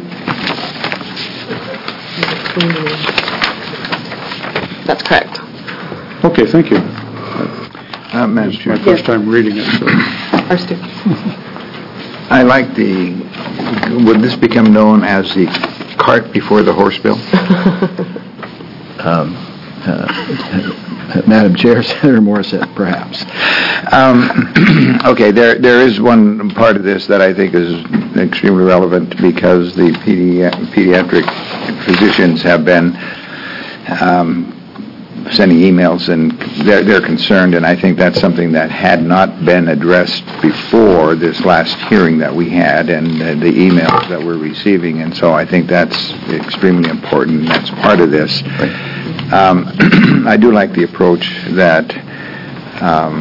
That's correct. Okay, thank you. Uh, Madam It's Chair. my first time reading it. So. First two. I like the, would this become known as the cart before the horse bill? um, uh, Madam Chair, Senator Morissette, perhaps. Um, okay, there there is one part of this that I think is extremely relevant because the pedi- pediatric physicians have been um, sending emails and they're, they're concerned, and I think that's something that had not been addressed before this last hearing that we had and uh, the emails that we're receiving, and so I think that's extremely important. That's part of this. Um, I do like the approach that um,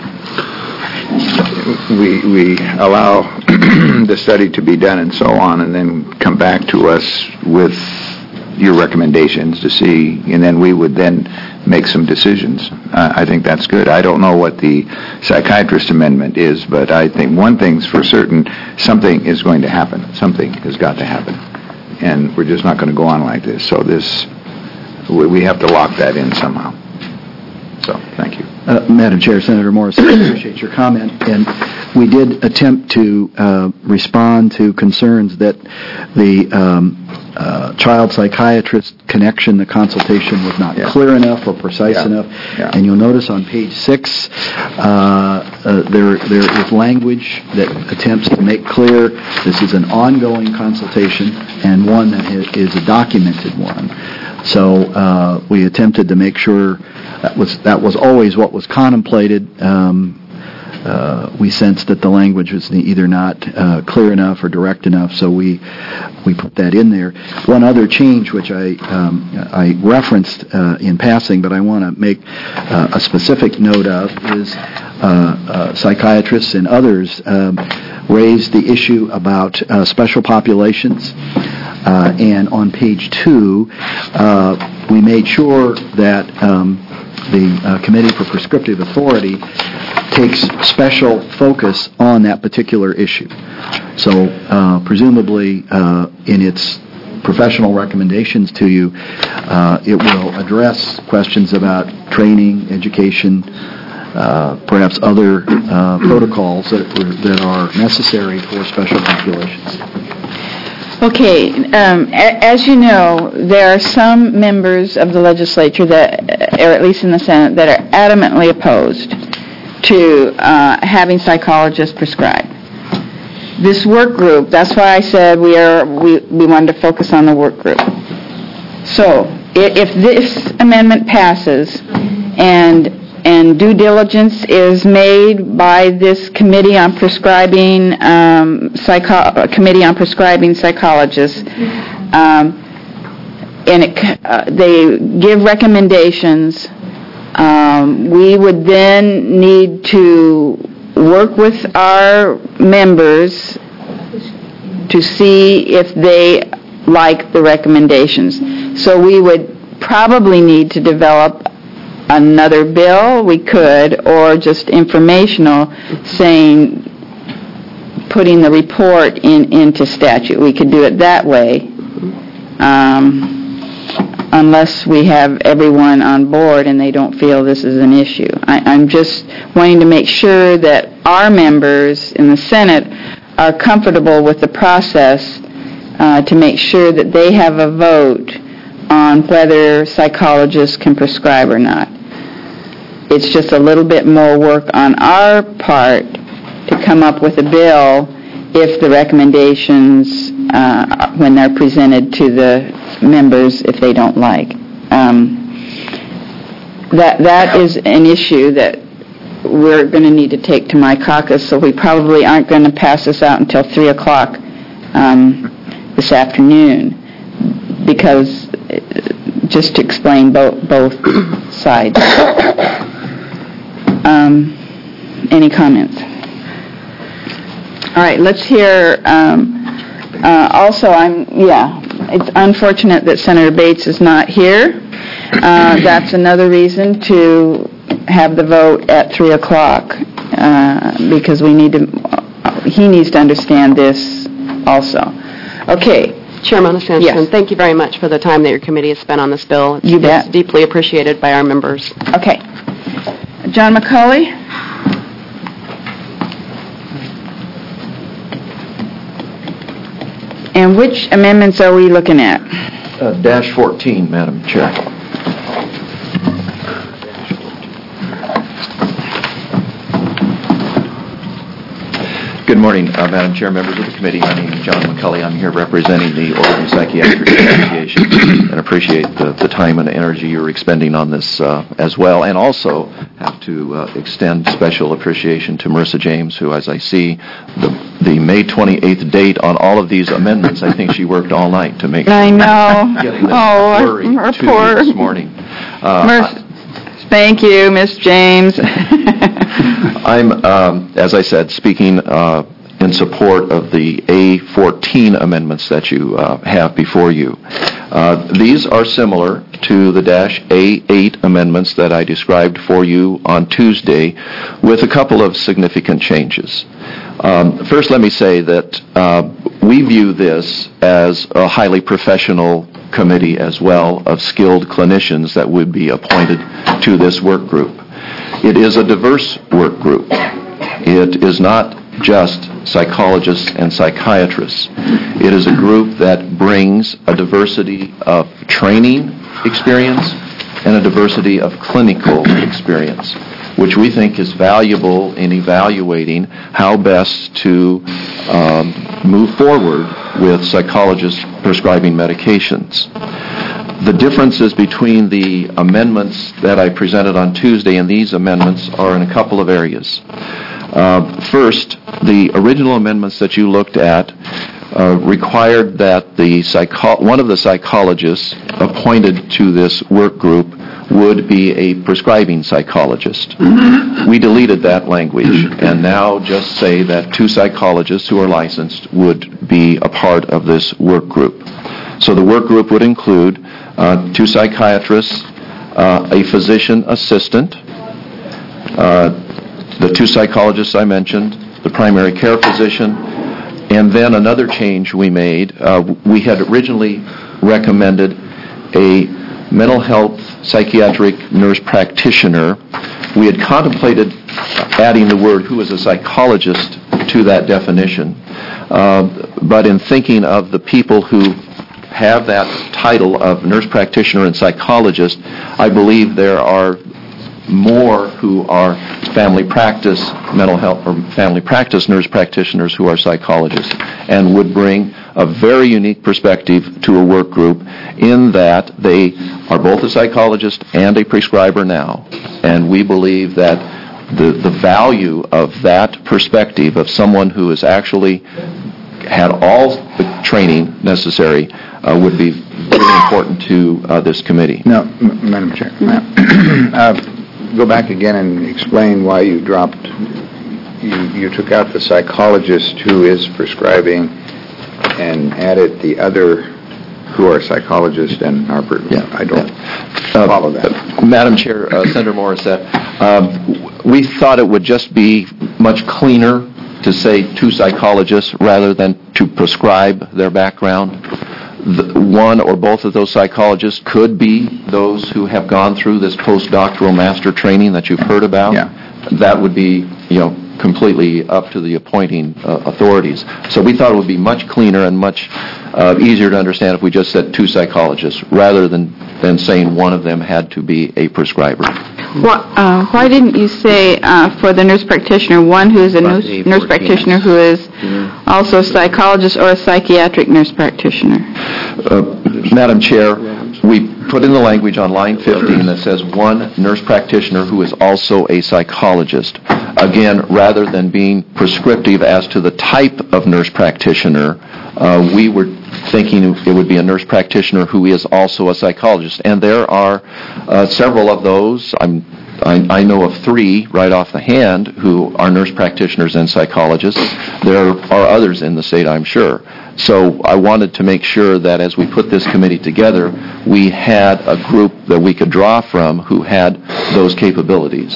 we we allow the study to be done and so on, and then come back to us with your recommendations to see, and then we would then make some decisions. Uh, I think that's good. I don't know what the psychiatrist amendment is, but I think one thing's for certain, something is going to happen. Something has got to happen. And we're just not going to go on like this. So this, we we have to lock that in somehow. So, thank you. Uh, Madam Chair, Senator Morris, I appreciate your comment. And we did attempt to uh, respond to concerns that the um, uh, child psychiatrist connection, the consultation was not Yeah. clear enough or precise Yeah. enough. Yeah. And you'll notice on page six, uh, uh, there there is language that attempts to make clear this is an ongoing consultation and one that is, is a documented one. So uh, we attempted to make sure that was that was always what was contemplated. Um, uh, we sensed that the language was either not uh, clear enough or direct enough, so we we put that in there. One other change, which I um, I referenced uh, in passing, but I want to make uh, a specific note of, is uh, uh, psychiatrists and others um, raised the issue about uh, special populations. Uh, and on page two, uh, we made sure that um, the uh, Committee for Prescriptive Authority takes special focus on that particular issue. So uh, presumably uh, in its professional recommendations to you, uh, it will address questions about training, education, uh, perhaps other uh, protocols that, that are necessary for special populations. Okay, um, a- as you know, there are some members of the legislature that, or at least in the Senate, that are adamantly opposed to uh, having psychologists prescribe. This work group, that's why I said we are we, we wanted to focus on the work group. So, i- if this amendment passes and and due diligence is made by this committee on prescribing um, psycho- committee on prescribing psychologists, um, and it, uh, they give recommendations. Um, we would then need to work with our members to see if they like the recommendations. So we would probably need to develop another bill, we could, or just informational, saying, putting the report in into statute. We could do it that way, um, unless we have everyone on board and they don't feel this is an issue. I, I'm just wanting to make sure that our members in the Senate are comfortable with the process uh, to make sure that they have a vote on whether psychologists can prescribe or not. It's just a little bit more work on our part to come up with a bill if the recommendations, uh, when they're presented to the members, if they don't like. Um, that that is an issue that we're going to need to take to my caucus, so we probably aren't going to pass this out until three o'clock um, this afternoon, because uh, just to explain both both sides. Um, any comments? All right, let's hear. Um, uh, also, I'm yeah. It's unfortunate that Senator Bates is not here. Uh, that's another reason to have the vote at three o'clock uh, because we need to. He needs to understand this also. Okay. Chairman Sanderson, Yes. thank you very much for the time that your committee has spent on this bill. It's, You bet. It's deeply appreciated by our members. Okay. John McCauley? And which amendments are we looking at? Uh, Dash fourteen, Madam Chair. Good morning, uh, Madam Chair, members of the committee. My name is John McCulley. I'm here representing the Oregon Psychiatric Association and appreciate the, the time and energy you're expending on this uh, as well. And also have to uh, extend special appreciation to Marissa James, who, as I see the, the May twenty-eighth date on all of these amendments, I think she worked all night to make I know. getting this oh, flurry our to poor. you this morning. Uh, Merc- Thank you, Miss James. I'm, um, as I said, speaking uh, in support of the A fourteen amendments that you uh, have before you. Uh, these are similar to the dash A eight amendments that I described for you on Tuesday, with a couple of significant changes. Um, first, let me say that uh, we view this as a highly professional committee as well, of skilled clinicians that would be appointed to this work group. It is a diverse work group. It is not just psychologists and psychiatrists. It is a group that brings a diversity of training experience and a diversity of clinical experience, which we think is valuable in evaluating how best to um, move forward with psychologists prescribing medications. The differences between the amendments that I presented on Tuesday and these amendments are in a couple of areas. Uh, first, the original amendments that you looked at uh, required that the psycho- one of the psychologists appointed to this work group would be a prescribing psychologist. We deleted that language and now just say that two psychologists who are licensed would be a part of this work group. So the work group would include uh, two psychiatrists, uh, a physician assistant, uh, the two psychologists I mentioned, the primary care physician, and then another change we made. Uh, we had originally recommended a mental health psychiatric nurse practitioner. We had contemplated adding the word "who is a psychologist" to that definition, uh, but in thinking of the people who have that title of nurse practitioner and psychologist, I believe there are more who are family practice mental health or family practice nurse practitioners who are psychologists, and would bring a very unique perspective to a work group in that they are both a psychologist and a prescriber now. And we believe that the, the value of that perspective of someone who has actually had all the training necessary uh, would be really important to uh, this committee. No, M- Madam Chair. uh, go back again and explain why you dropped, you, you took out the psychologist who is prescribing and added the other who are psychologists and are, yeah, I don't yeah. follow that. Uh, Madam Chair, uh, Senator Morissette, uh, we thought it would just be much cleaner to say two psychologists rather than to prescribe their background. The, one or both of those psychologists could be those who have gone through this postdoctoral master training that you've heard about. Yeah. That would be, you know, completely up to the appointing uh, authorities. So we thought it would be much cleaner and much uh, easier to understand if we just said two psychologists rather than, than saying one of them had to be a prescriber. Well, uh, why didn't you say uh, for the nurse practitioner, one who is a nurse, nurse practitioner who is also a psychologist or a psychiatric nurse practitioner? Uh, Madam Chair, we put in the language on line fifteen that says one nurse practitioner who is also a psychologist. Again, rather than being prescriptive as to the type of nurse practitioner, uh, we were thinking it would be a nurse practitioner who is also a psychologist. And there are uh, several of those. I'm, I, I know of three right off the hand who are nurse practitioners and psychologists. There are others in the state, I'm sure. So I wanted to make sure that as we put this committee together, we had a group that we could draw from who had those capabilities.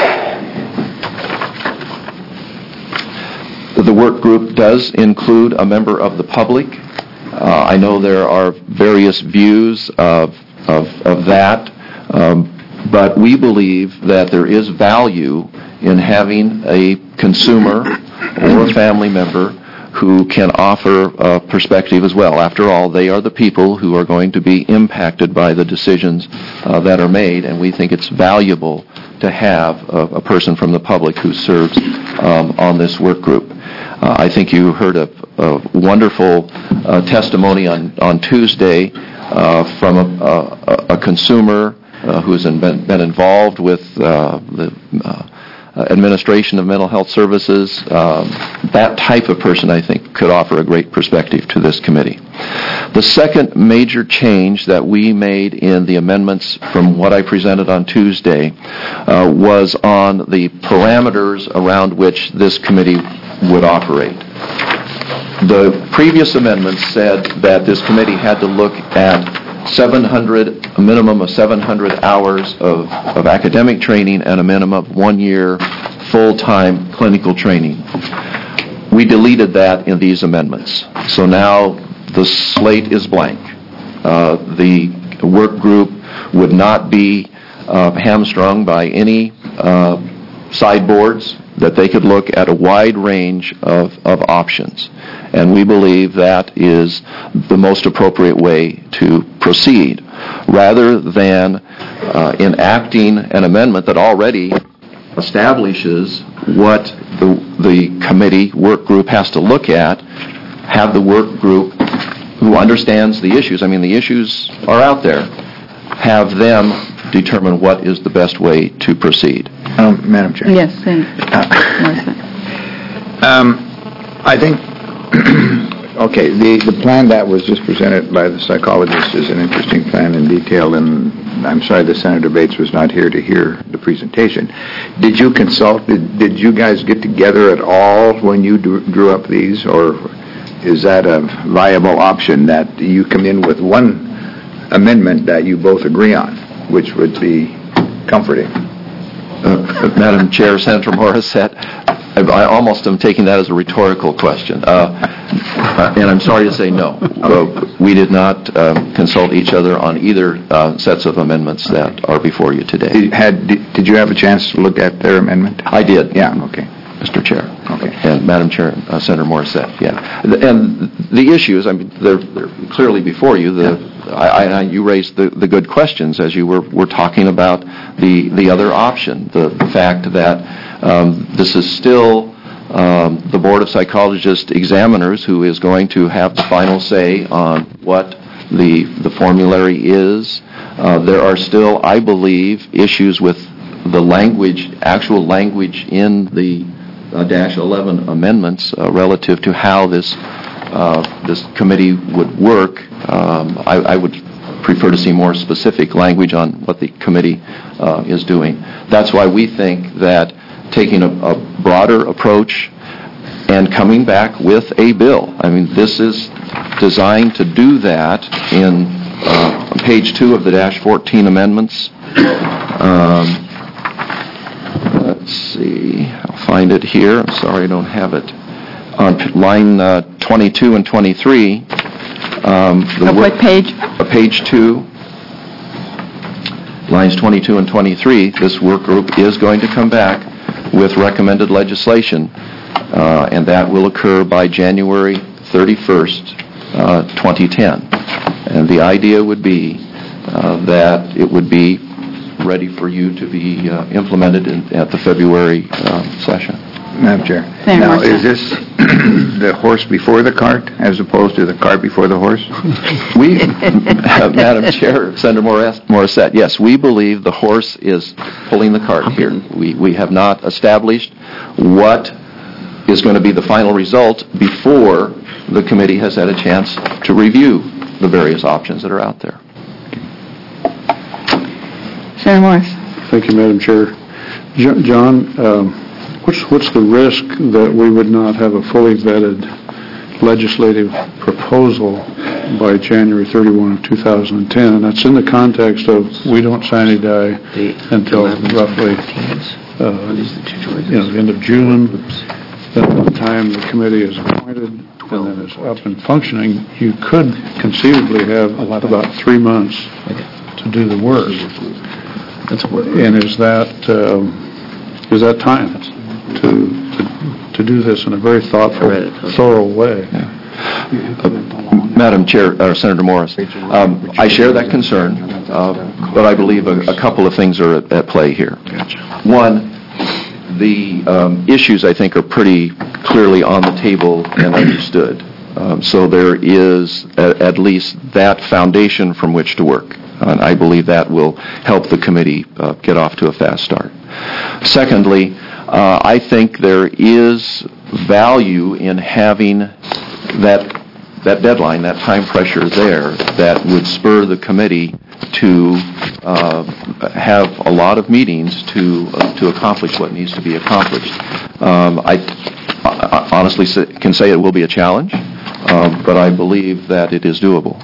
The work group does include a member of the public. Uh, I know there are various views of, of, of that, um, but we believe that there is value in having a consumer or a family member who can offer a perspective as well. After all, they are the people who are going to be impacted by the decisions uh, that are made, and we think it's valuable to have a, a person from the public who serves um, on this work group. Uh, I think you heard a, a wonderful uh, testimony on, on Tuesday uh, from a, a, a consumer uh, who's been, been involved with uh, the uh, administration of mental health services. Um, that type of person, I think, could offer a great perspective to this committee. The second major change that we made in the amendments from what I presented on Tuesday uh, was on the parameters around which this committee would operate. The previous amendment said that this committee had to look at seven hundred, a minimum of seven hundred hours of, of academic training and a minimum of one year full-time clinical training. We deleted that in these amendments. So now the slate is blank. Uh, the work group would not be uh, hamstrung by any uh, sideboards, that they could look at a wide range of, of options. And we believe that is the most appropriate way to proceed, rather than uh, enacting an amendment that already establishes what the, the committee work group has to look at. Have the work group, who understands the issues, I mean, the issues are out there, have them determine what is the best way to proceed. Um, Madam Chair. Yes, thanks. Um, I think, okay, the, the plan that was just presented by the psychologist is an interesting plan in detail, and I'm sorry that Senator Bates was not here to hear the presentation. Did you consult, did, did you guys get together at all when you drew, drew up these, or is that a viable option that you come in with one amendment that you both agree on, which would be comforting? Uh, Madam Chair, Senator Morissette, I, I almost am taking that as a rhetorical question, uh, and I'm sorry to say no. Uh, we did not um, consult each other on either uh, sets of amendments that are before you today. Did, had, did, did you have a chance to look at their amendment? I did. Yeah, okay. Mister Chair. Okay. And Madam Chair, uh, Senator Morissette, yeah. And the issues, I mean, they're, they're clearly before you. The, I, I, you raised the, the good questions as you were, were talking about the, the other option, the fact that um, this is still um, the Board of Psychologist Examiners who is going to have the final say on what the, the formulary is. Uh, there are still, I believe, issues with the language, actual language in the uh, dash eleven amendments uh, relative to how this uh, this committee would work. Um, I, I would prefer to see more specific language on what the committee uh, is doing. That's why we think that taking a, a broader approach and coming back with a bill. I mean, this is designed to do that in uh, page two of the dash fourteen amendments. Um, Let's see, I'll find it here. I'm sorry I don't have it. On p- line uh, twenty-two and twenty-three. Um, the Of work, what page? Uh, page two, lines twenty-two and twenty-three, this work group is going to come back with recommended legislation, uh, and that will occur by January thirty-first, uh, twenty ten. And the idea would be uh, that it would be ready for you to be uh, implemented in, at the February uh, session. Madam Chair. Senator Now, Morissette. is this the horse before the cart as opposed to the cart before the horse? We, uh, Madam Chair, Senator Morris- Morissette, yes, we believe the horse is pulling the cart here. We, we have not established what is going to be the final result before the committee has had a chance to review the various options that are out there. Senator Morris. Thank you, Madam Chair. Jo- John, um, what's, what's the risk that we would not have a fully vetted legislative proposal by January thirty-first, two thousand ten? And that's in the context of we don't sign a die until roughly uh, you know, the end of June. Then by the time the committee is appointed and then it's up and functioning, you could conceivably have about three months to do the work. And is that um, is that time to, to to do this in a very thoughtful, thorough way? Uh, Madam Chair, uh, Senator Morris, um, I share that concern, uh, but I believe a, a couple of things are at, at play here. One, the um, issues, I think, are pretty clearly on the table and understood. Um, so there is a, at least that foundation from which to work. And I believe that will help the committee uh, get off to a fast start. Secondly, uh, I think there is value in having that that deadline, that time pressure there, that would spur the committee to uh, have a lot of meetings to uh, to accomplish what needs to be accomplished. Um, I, I honestly can say it will be a challenge, um, but I believe that it is doable.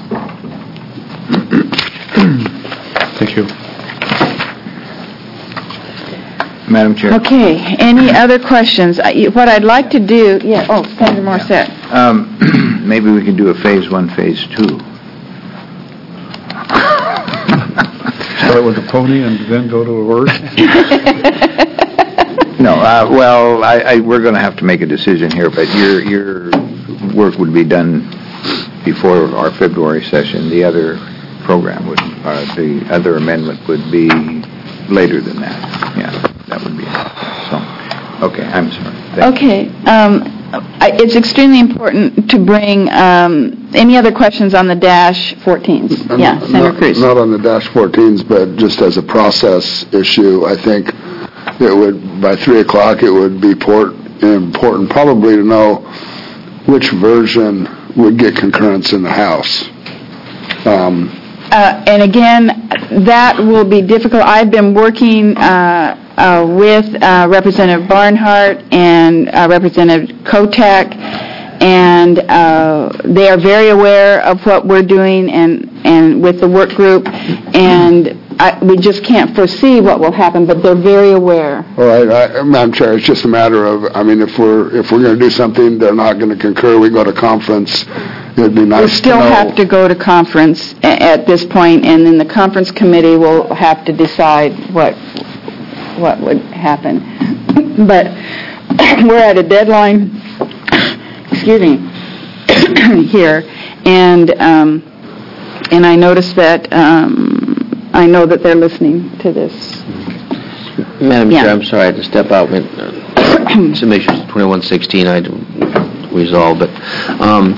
Thank you. Madam Chair. Okay, any other questions? I- What I'd like to do, yeah, oh, Senator Morissette. Um, maybe we can do a phase one, phase two. Start with a pony and then go to a horse? No, uh, well, I, I, we're going to have to make a decision here, but your, your work would be done before our February session. The other program would, uh, the other amendment would be later than that. Yeah, that would be it. So, okay, I'm sorry. Thank Okay, um, I- it's extremely important to bring, um, any other questions on the dash fourteens? Yeah, Senator Not- Cruz. Not on the dash fourteens, but just as a process issue, I think it would, by three o'clock, it would be port- important probably to know which version would get concurrence in the House. Um, Uh, And again, that will be difficult. I've been working uh, uh, with uh, Representative Barnhart and uh, Representative Kotak, and uh, they are very aware of what we're doing and, and with the work group, and I, we just can't foresee what will happen, but they're very aware. All right, I- Madam Chair, it's just a matter of, I mean, if we're, if we're going to do something, they're not going to concur, we go to conference, it'd be We nice to still know. have to go to conference a- at this point, and then the conference committee will have to decide what, what would happen. But we're at a deadline, excuse me, here, and, um, and I noticed that, um, I know that they're listening to this. Madam Yeah. Chair, I'm sorry, I had to step out. With, uh, Some issues, twenty-one sixteen, I had to resolve, but um,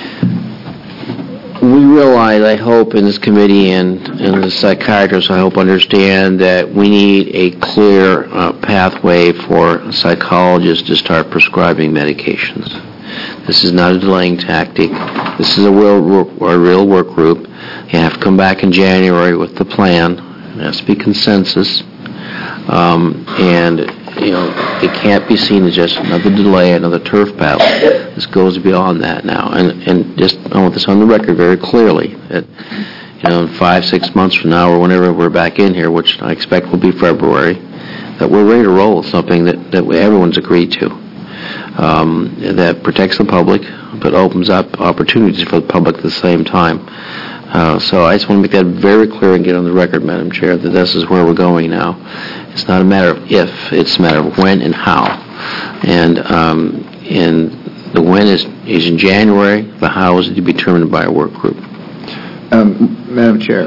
we realize, I hope, in this committee and, and the psychiatrists, I hope, understand that we need a clear uh, pathway for psychologists to start prescribing medications. This is not a delaying tactic. This is a real, a real work group. You have to come back in January with the plan. It has to be consensus. Um, and, you know, it can't be seen as just another delay, another turf battle. This goes beyond that now. And, and just, I want this on the record very clearly, that, you know, in five, six months from now, or whenever we're back in here, which I expect will be February, that we're ready to roll with something that, that everyone's agreed to. Um, that protects the public, but opens up opportunities for the public at the same time. Uh, so I just want to make that very clear and get on the record, Madam Chair, that this is where we're going now. It's not a matter of if, it's a matter of when and how. And um, and the when is, is in January, the how is to be determined by a work group. Um, Madam Chair,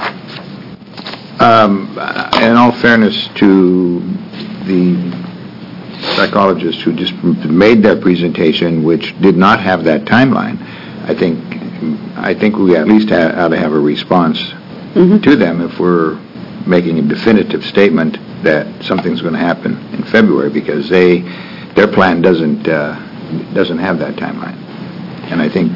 um, in all fairness to the psychologists who just made that presentation, which did not have that timeline, I think I think we at least ha- ought to have a response mm-hmm. to them if we're making a definitive statement that something's going to happen in February, because they their plan doesn't uh, doesn't have that timeline, and I think.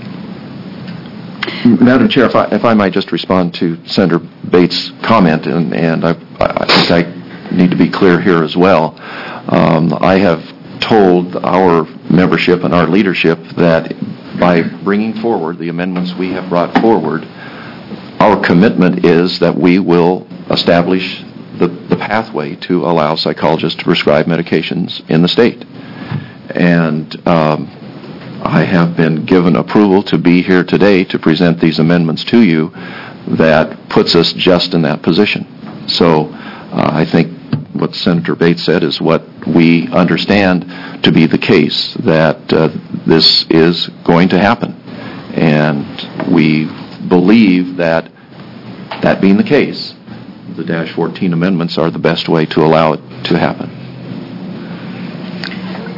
Madam Chair, if I, if I might just respond to Senator Bates' comment, and, and I, I think I need to be clear here as well. Um, I have told our membership and our leadership that by bringing forward the amendments we have brought forward, our commitment is that we will establish the, the pathway to allow psychologists to prescribe medications in the state. And um, I have been given approval to be here today to present these amendments to you that puts us just in that position. So uh, I think what Senator Bates said is what we understand to be the case, that uh, this is going to happen. And we believe that, that being the case, the dash fourteen amendments are the best way to allow it to happen.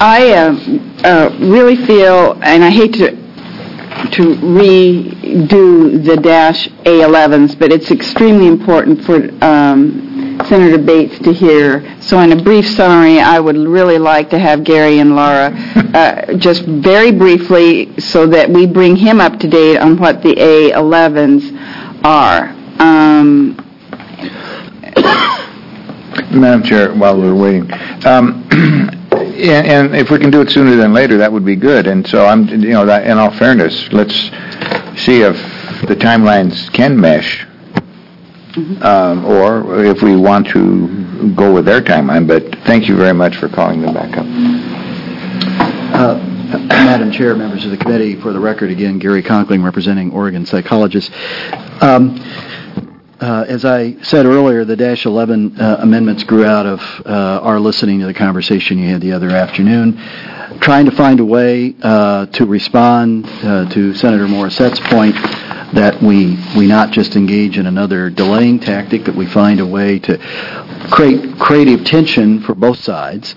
I uh, uh, really feel, and I hate to to redo the dash A elevens, but it's extremely important for um, Senator Bates to hear. So in a brief summary, I would really like to have Gary and Laura uh, just very briefly so that we bring him up to date on what the A elevens are. Um, Madam Chair, while we're waiting, um, and, and if we can do it sooner than later, that would be good. And so I'm, you know, that, in all fairness, let's see if the timelines can mesh, mm-hmm. um, or if we want to go with their timeline. But thank you very much for calling them back up. Uh, Madam Chair, members of the committee, for the record, again, Gary Conkling, representing Oregon Psychologists. Um, Uh, as I said earlier, the Dash eleven uh, amendments grew out of uh, our listening to the conversation you had the other afternoon, trying to find a way uh, to respond uh, to Senator Morissette's point that we, we not just engage in another delaying tactic, but we find a way to create creative tension for both sides.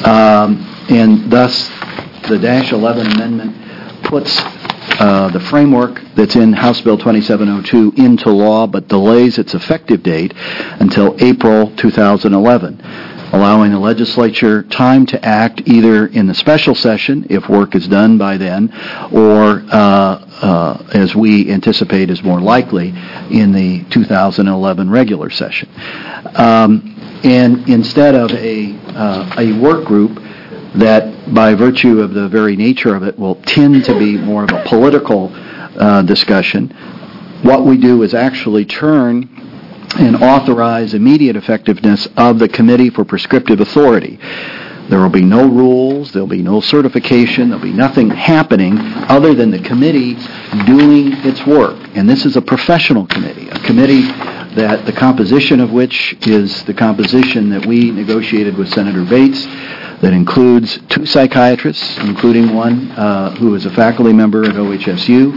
Um, and thus, the Dash eleven amendment puts Uh, the framework that's in House Bill twenty-seven oh two into law, but delays its effective date until April two thousand eleven, allowing the legislature time to act either in the special session, if work is done by then, or, uh, uh, as we anticipate is more likely, in the two thousand eleven regular session. Um, and instead of a, uh, a work group that, by virtue of the very nature of it, will tend to be more of a political uh, discussion, what we do is actually turn and authorize immediate effectiveness of the Committee for Prescriptive Authority. There will be no rules, there will be no certification, there will be nothing happening other than the committee doing its work. And this is a professional committee, a committee that the composition of which is the composition that we negotiated with Senator Bates, that includes two psychiatrists, including one uh, who is a faculty member at O H S U,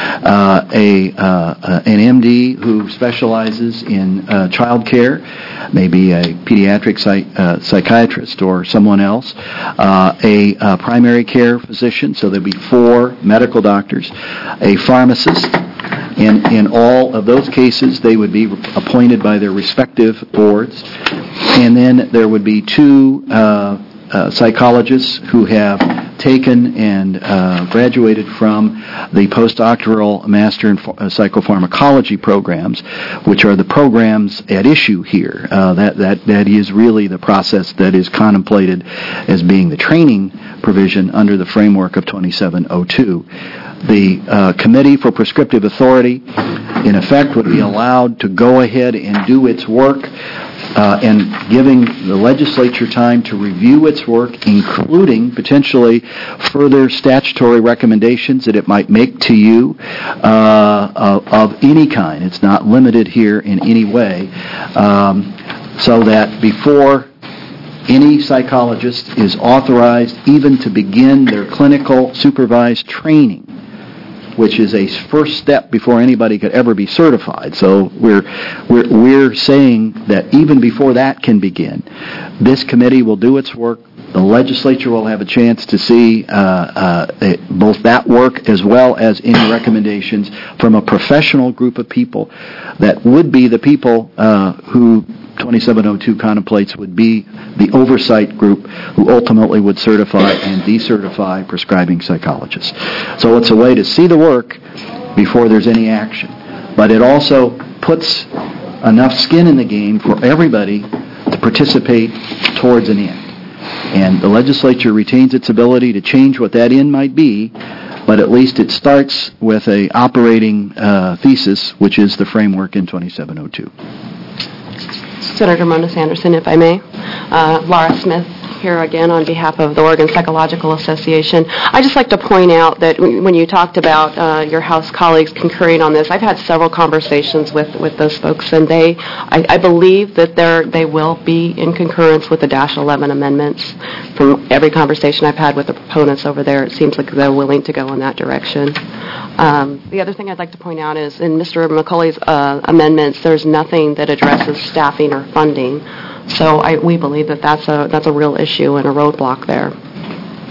uh, a uh, an M D who specializes in uh, child care, maybe a pediatric psych, uh, psychiatrist or someone else, uh, a uh, primary care physician, so there'll be four medical doctors, a pharmacist. And in all of those cases, they would be appointed by their respective boards. And then there would be two uh, uh, psychologists who have taken and uh, graduated from the postdoctoral master in uh, psychopharmacology programs, which are the programs at issue here. Uh, that, that, that is really the process that is contemplated as being the training provision under the framework of twenty-seven oh two. The uh, Committee for Prescriptive Authority, in effect, would be allowed to go ahead and do its work, uh, and giving the legislature time to review its work, including potentially further statutory recommendations that it might make to you uh, of, of any kind. It's not limited here in any way, um, so that before any psychologist is authorized even to begin their clinical supervised training, which is a first step before anybody could ever be certified. So we're we're we're saying that even before that can begin, this committee will do its work. The legislature will have a chance to see uh, uh, both that work as well as any recommendations from a professional group of people that would be the people uh, who twenty-seven oh two contemplates would be the oversight group who ultimately would certify and decertify prescribing psychologists. So it's a way to see the work before there's any action. But it also puts enough skin in the game for everybody to participate towards an end. And the legislature retains its ability to change what that end might be, but at least it starts with a operating uh, thesis, which is the framework in twenty-seven oh two. Senator Mona Sanderson, if I may. Uh, Laura Smith here again on behalf of the Oregon Psychological Association. I'd just like to point out that when you talked about uh, your House colleagues concurring on this, I've had several conversations with, with those folks, and they, I, I believe that they're, they will be in concurrence with the Dash eleven amendments. From every conversation I've had with the proponents over there, it seems like they're willing to go in that direction. Um, the other thing I'd like to point out is in Mister McCauley's uh, amendments, there's nothing that addresses staffing or funding. So I, we believe that that's a that's a real issue and a roadblock there.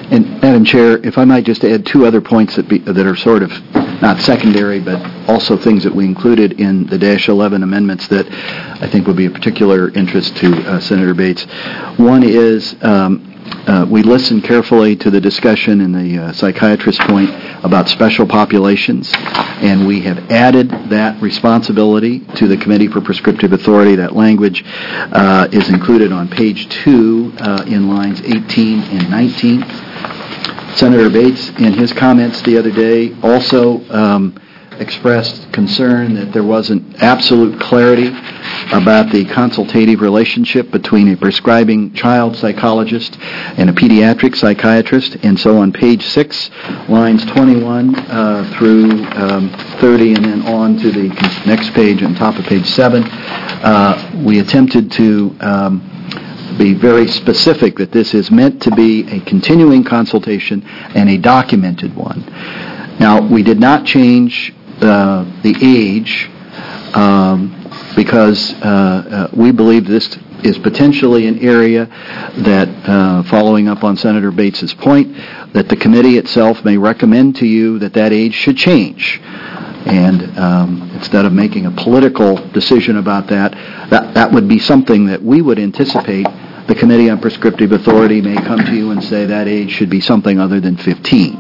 And Madam Chair, if I might just add two other points that be, that are sort of not secondary, but also things that we included in the dash eleven amendments that I think would be of particular interest to uh, Senator Bates. One is um, uh, we listened carefully to the discussion in the uh, psychiatrist point about special populations, and we have added that responsibility to the Committee for Prescriptive Authority. That language uh, is included on page two uh, in lines eighteen and nineteen. Senator Bates, in his comments the other day, also um, expressed concern that there wasn't absolute clarity about the consultative relationship between a prescribing child psychologist and a pediatric psychiatrist. And so on page six, lines twenty-one uh, through um, thirty, and then on to the next page on top of page seven, uh, we attempted to um, be very specific that this is meant to be a continuing consultation and a documented one. Now, we did not change uh, the age um, because uh, uh, we believe this is potentially an area that, uh, following up on Senator Bates's point, that the committee itself may recommend to you that that age should change. And um, instead of making a political decision about that, that, that would be something that we would anticipate the Committee on Prescriptive Authority may come to you and say that age should be something other than fifteen.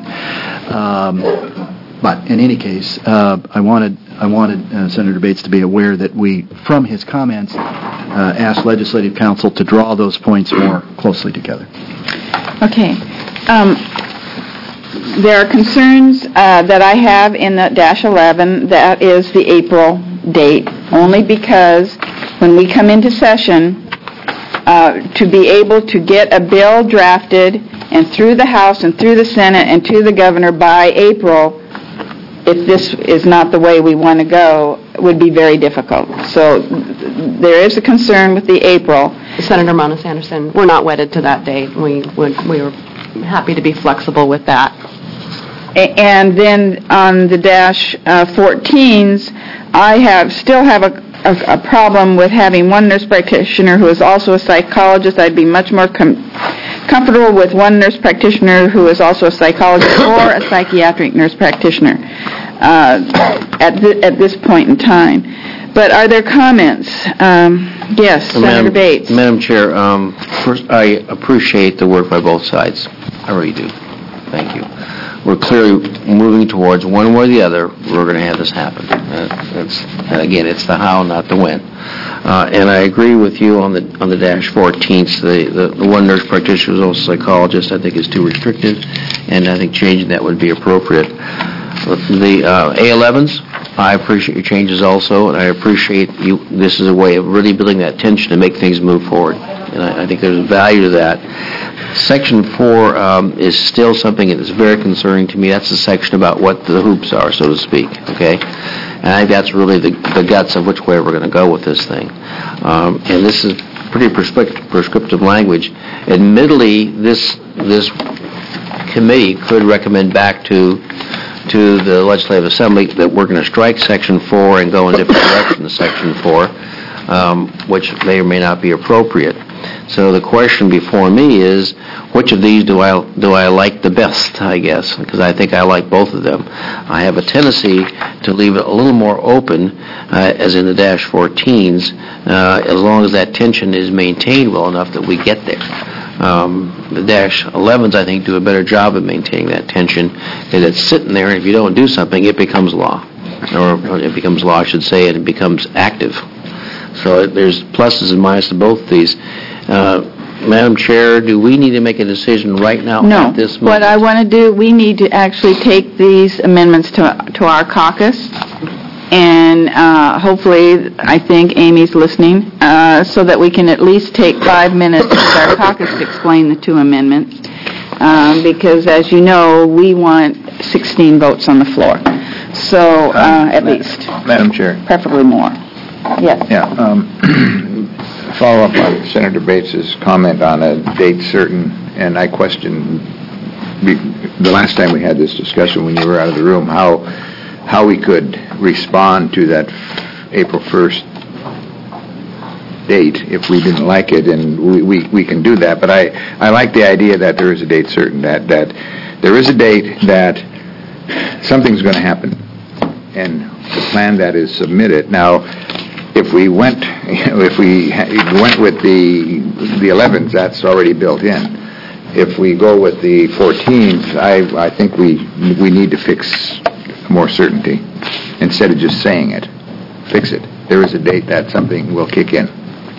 Um, but in any case, uh, I wanted I wanted uh, Senator Bates to be aware that we, from his comments, uh, asked Legislative Counsel to draw those points more closely together. Okay. Um, there are concerns uh, that I have in the dash eleven. That is the April date, only because when we come into session, Uh, to be able to get a bill drafted and through the House and through the Senate and to the governor by April, if this is not the way we want to go, would be very difficult. So there is a concern with the April. Senator Mona Sanderson, we're not wedded to that date. We would we are happy to be flexible with that. A- and then on the dash uh, fourteens, I have still have a A, a problem with having one nurse practitioner who is also a psychologist. I'd be much more com- comfortable with one nurse practitioner who is also a psychologist or a psychiatric nurse practitioner uh, at, th- at this point in time. But are there comments? Um, yes, So Senator Madam, Bates. Madam Chair, um, first, I appreciate the work by both sides. I really do. Thank you. We're clearly moving towards one way or the other. We're going to have this happen. Uh, it's, and again, it's the how, not the when. Uh, and I agree with you on the on the dash fourteenth. The, the the one nurse practitioner is also a psychologist. I think is too restrictive, and I think changing that would be appropriate. The uh, A elevens, I appreciate your changes also, and I appreciate you. This is a way of really building that tension to make things move forward, and I, I think there's value to that. Section four um, is still something that is very concerning to me. That's the section about what the hoops are, so to speak, okay? And I think that's really the, the guts of which way we're going to go with this thing. Um, and this is pretty prescriptive, prescriptive language. Admittedly, this this committee could recommend back to to the Legislative Assembly that we're going to strike Section four and go in a different direction to Section four, um, which may or may not be appropriate. So the question before me is, which of these do I do I like the best, I guess, because I think I like both of them. I have a tendency to leave it a little more open, uh, as in the dash fourteens, uh, as long as that tension is maintained well enough that we get there. Um, the dash elevens, I think, do a better job of maintaining that tension, because it's sitting there, and if you don't do something, it becomes law. Or, or it becomes law, I should say, and it becomes active. So there's pluses and minuses to both of these. Uh, Madam Chair, do we need to make a decision right now No. at this moment? What I want to do, we need to actually take these amendments to to our caucus, and uh, hopefully, I think Amy's listening, uh, so that we can at least take five minutes with our caucus to explain the two amendments, um, because as you know, we want sixteen votes on the floor. So, uh, at least. Madam Chair. Preferably more. Yes. Yeah. Um, follow up on Senator Bates's comment on a date certain, and I questioned the last time we had this discussion when you were out of the room how how we could respond to that April first date if we didn't like it, and we, we, we can do that. But I, I like the idea that there is a date certain, that, that there is a date that something's going to happen, and the plan that is submitted. Now, if we went, if we went with the the eleventh, that's already built in. If we go with the fourteenth, I, I think we we need to fix more certainty instead of just saying it. Fix it. There is a date that something will kick in.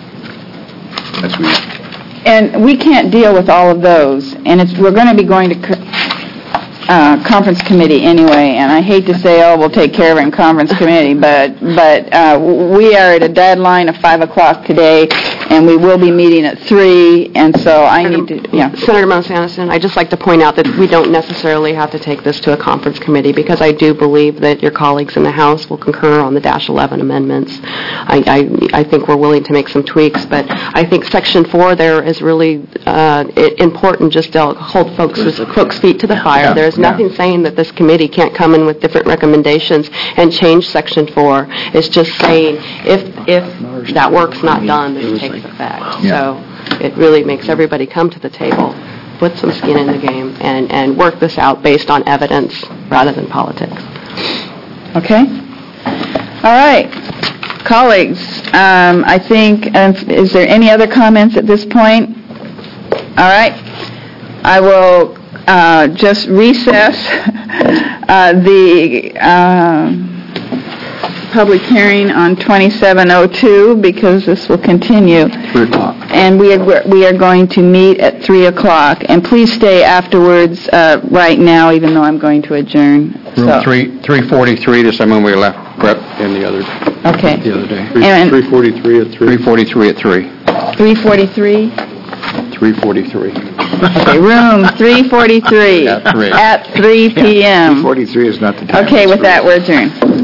Unless we. And we can't deal with all of those, and it's, we're going to be going to co- uh, conference committee anyway, and I hate to say, oh, we'll take care of it in conference committee, but but uh, we are at a deadline of five o'clock today, and we will be meeting at three, and so I need to, yeah. Senator Mount Anderson, I'd just like to point out that we don't necessarily have to take this to a conference committee, because I do believe that your colleagues in the House will concur on the dash eleven amendments. I, I, I think we're willing to make some tweaks, but I think Section four there is really uh, important, just to hold folks' folks' feet to the fire. Yeah, There's yeah. nothing saying that this committee can't come in with different recommendations and change Section four. It's just saying if if that work's not done, then it takes effect. Yeah. So it really makes everybody come to the table, put some skin in the game, and, and work this out based on evidence rather than politics. Okay? All right. Colleagues, um, I think, um, is there any other comments at this point? All right. I will uh, just recess uh, the uh, public hearing on twenty-seven oh two, because this will continue. Three o'clock. And we are, we are going to meet at three o'clock. And please stay afterwards uh, right now, even though I'm going to adjourn. Room So- three, three forty-three, the same one we left prep in the other, Okay. the other day. And- three forty-three at three. three forty-three at three. three forty-three? three forty-three. Okay, room three forty-three. At three. At three p.m. forty-three is not the time. Okay, with that, we're adjourned.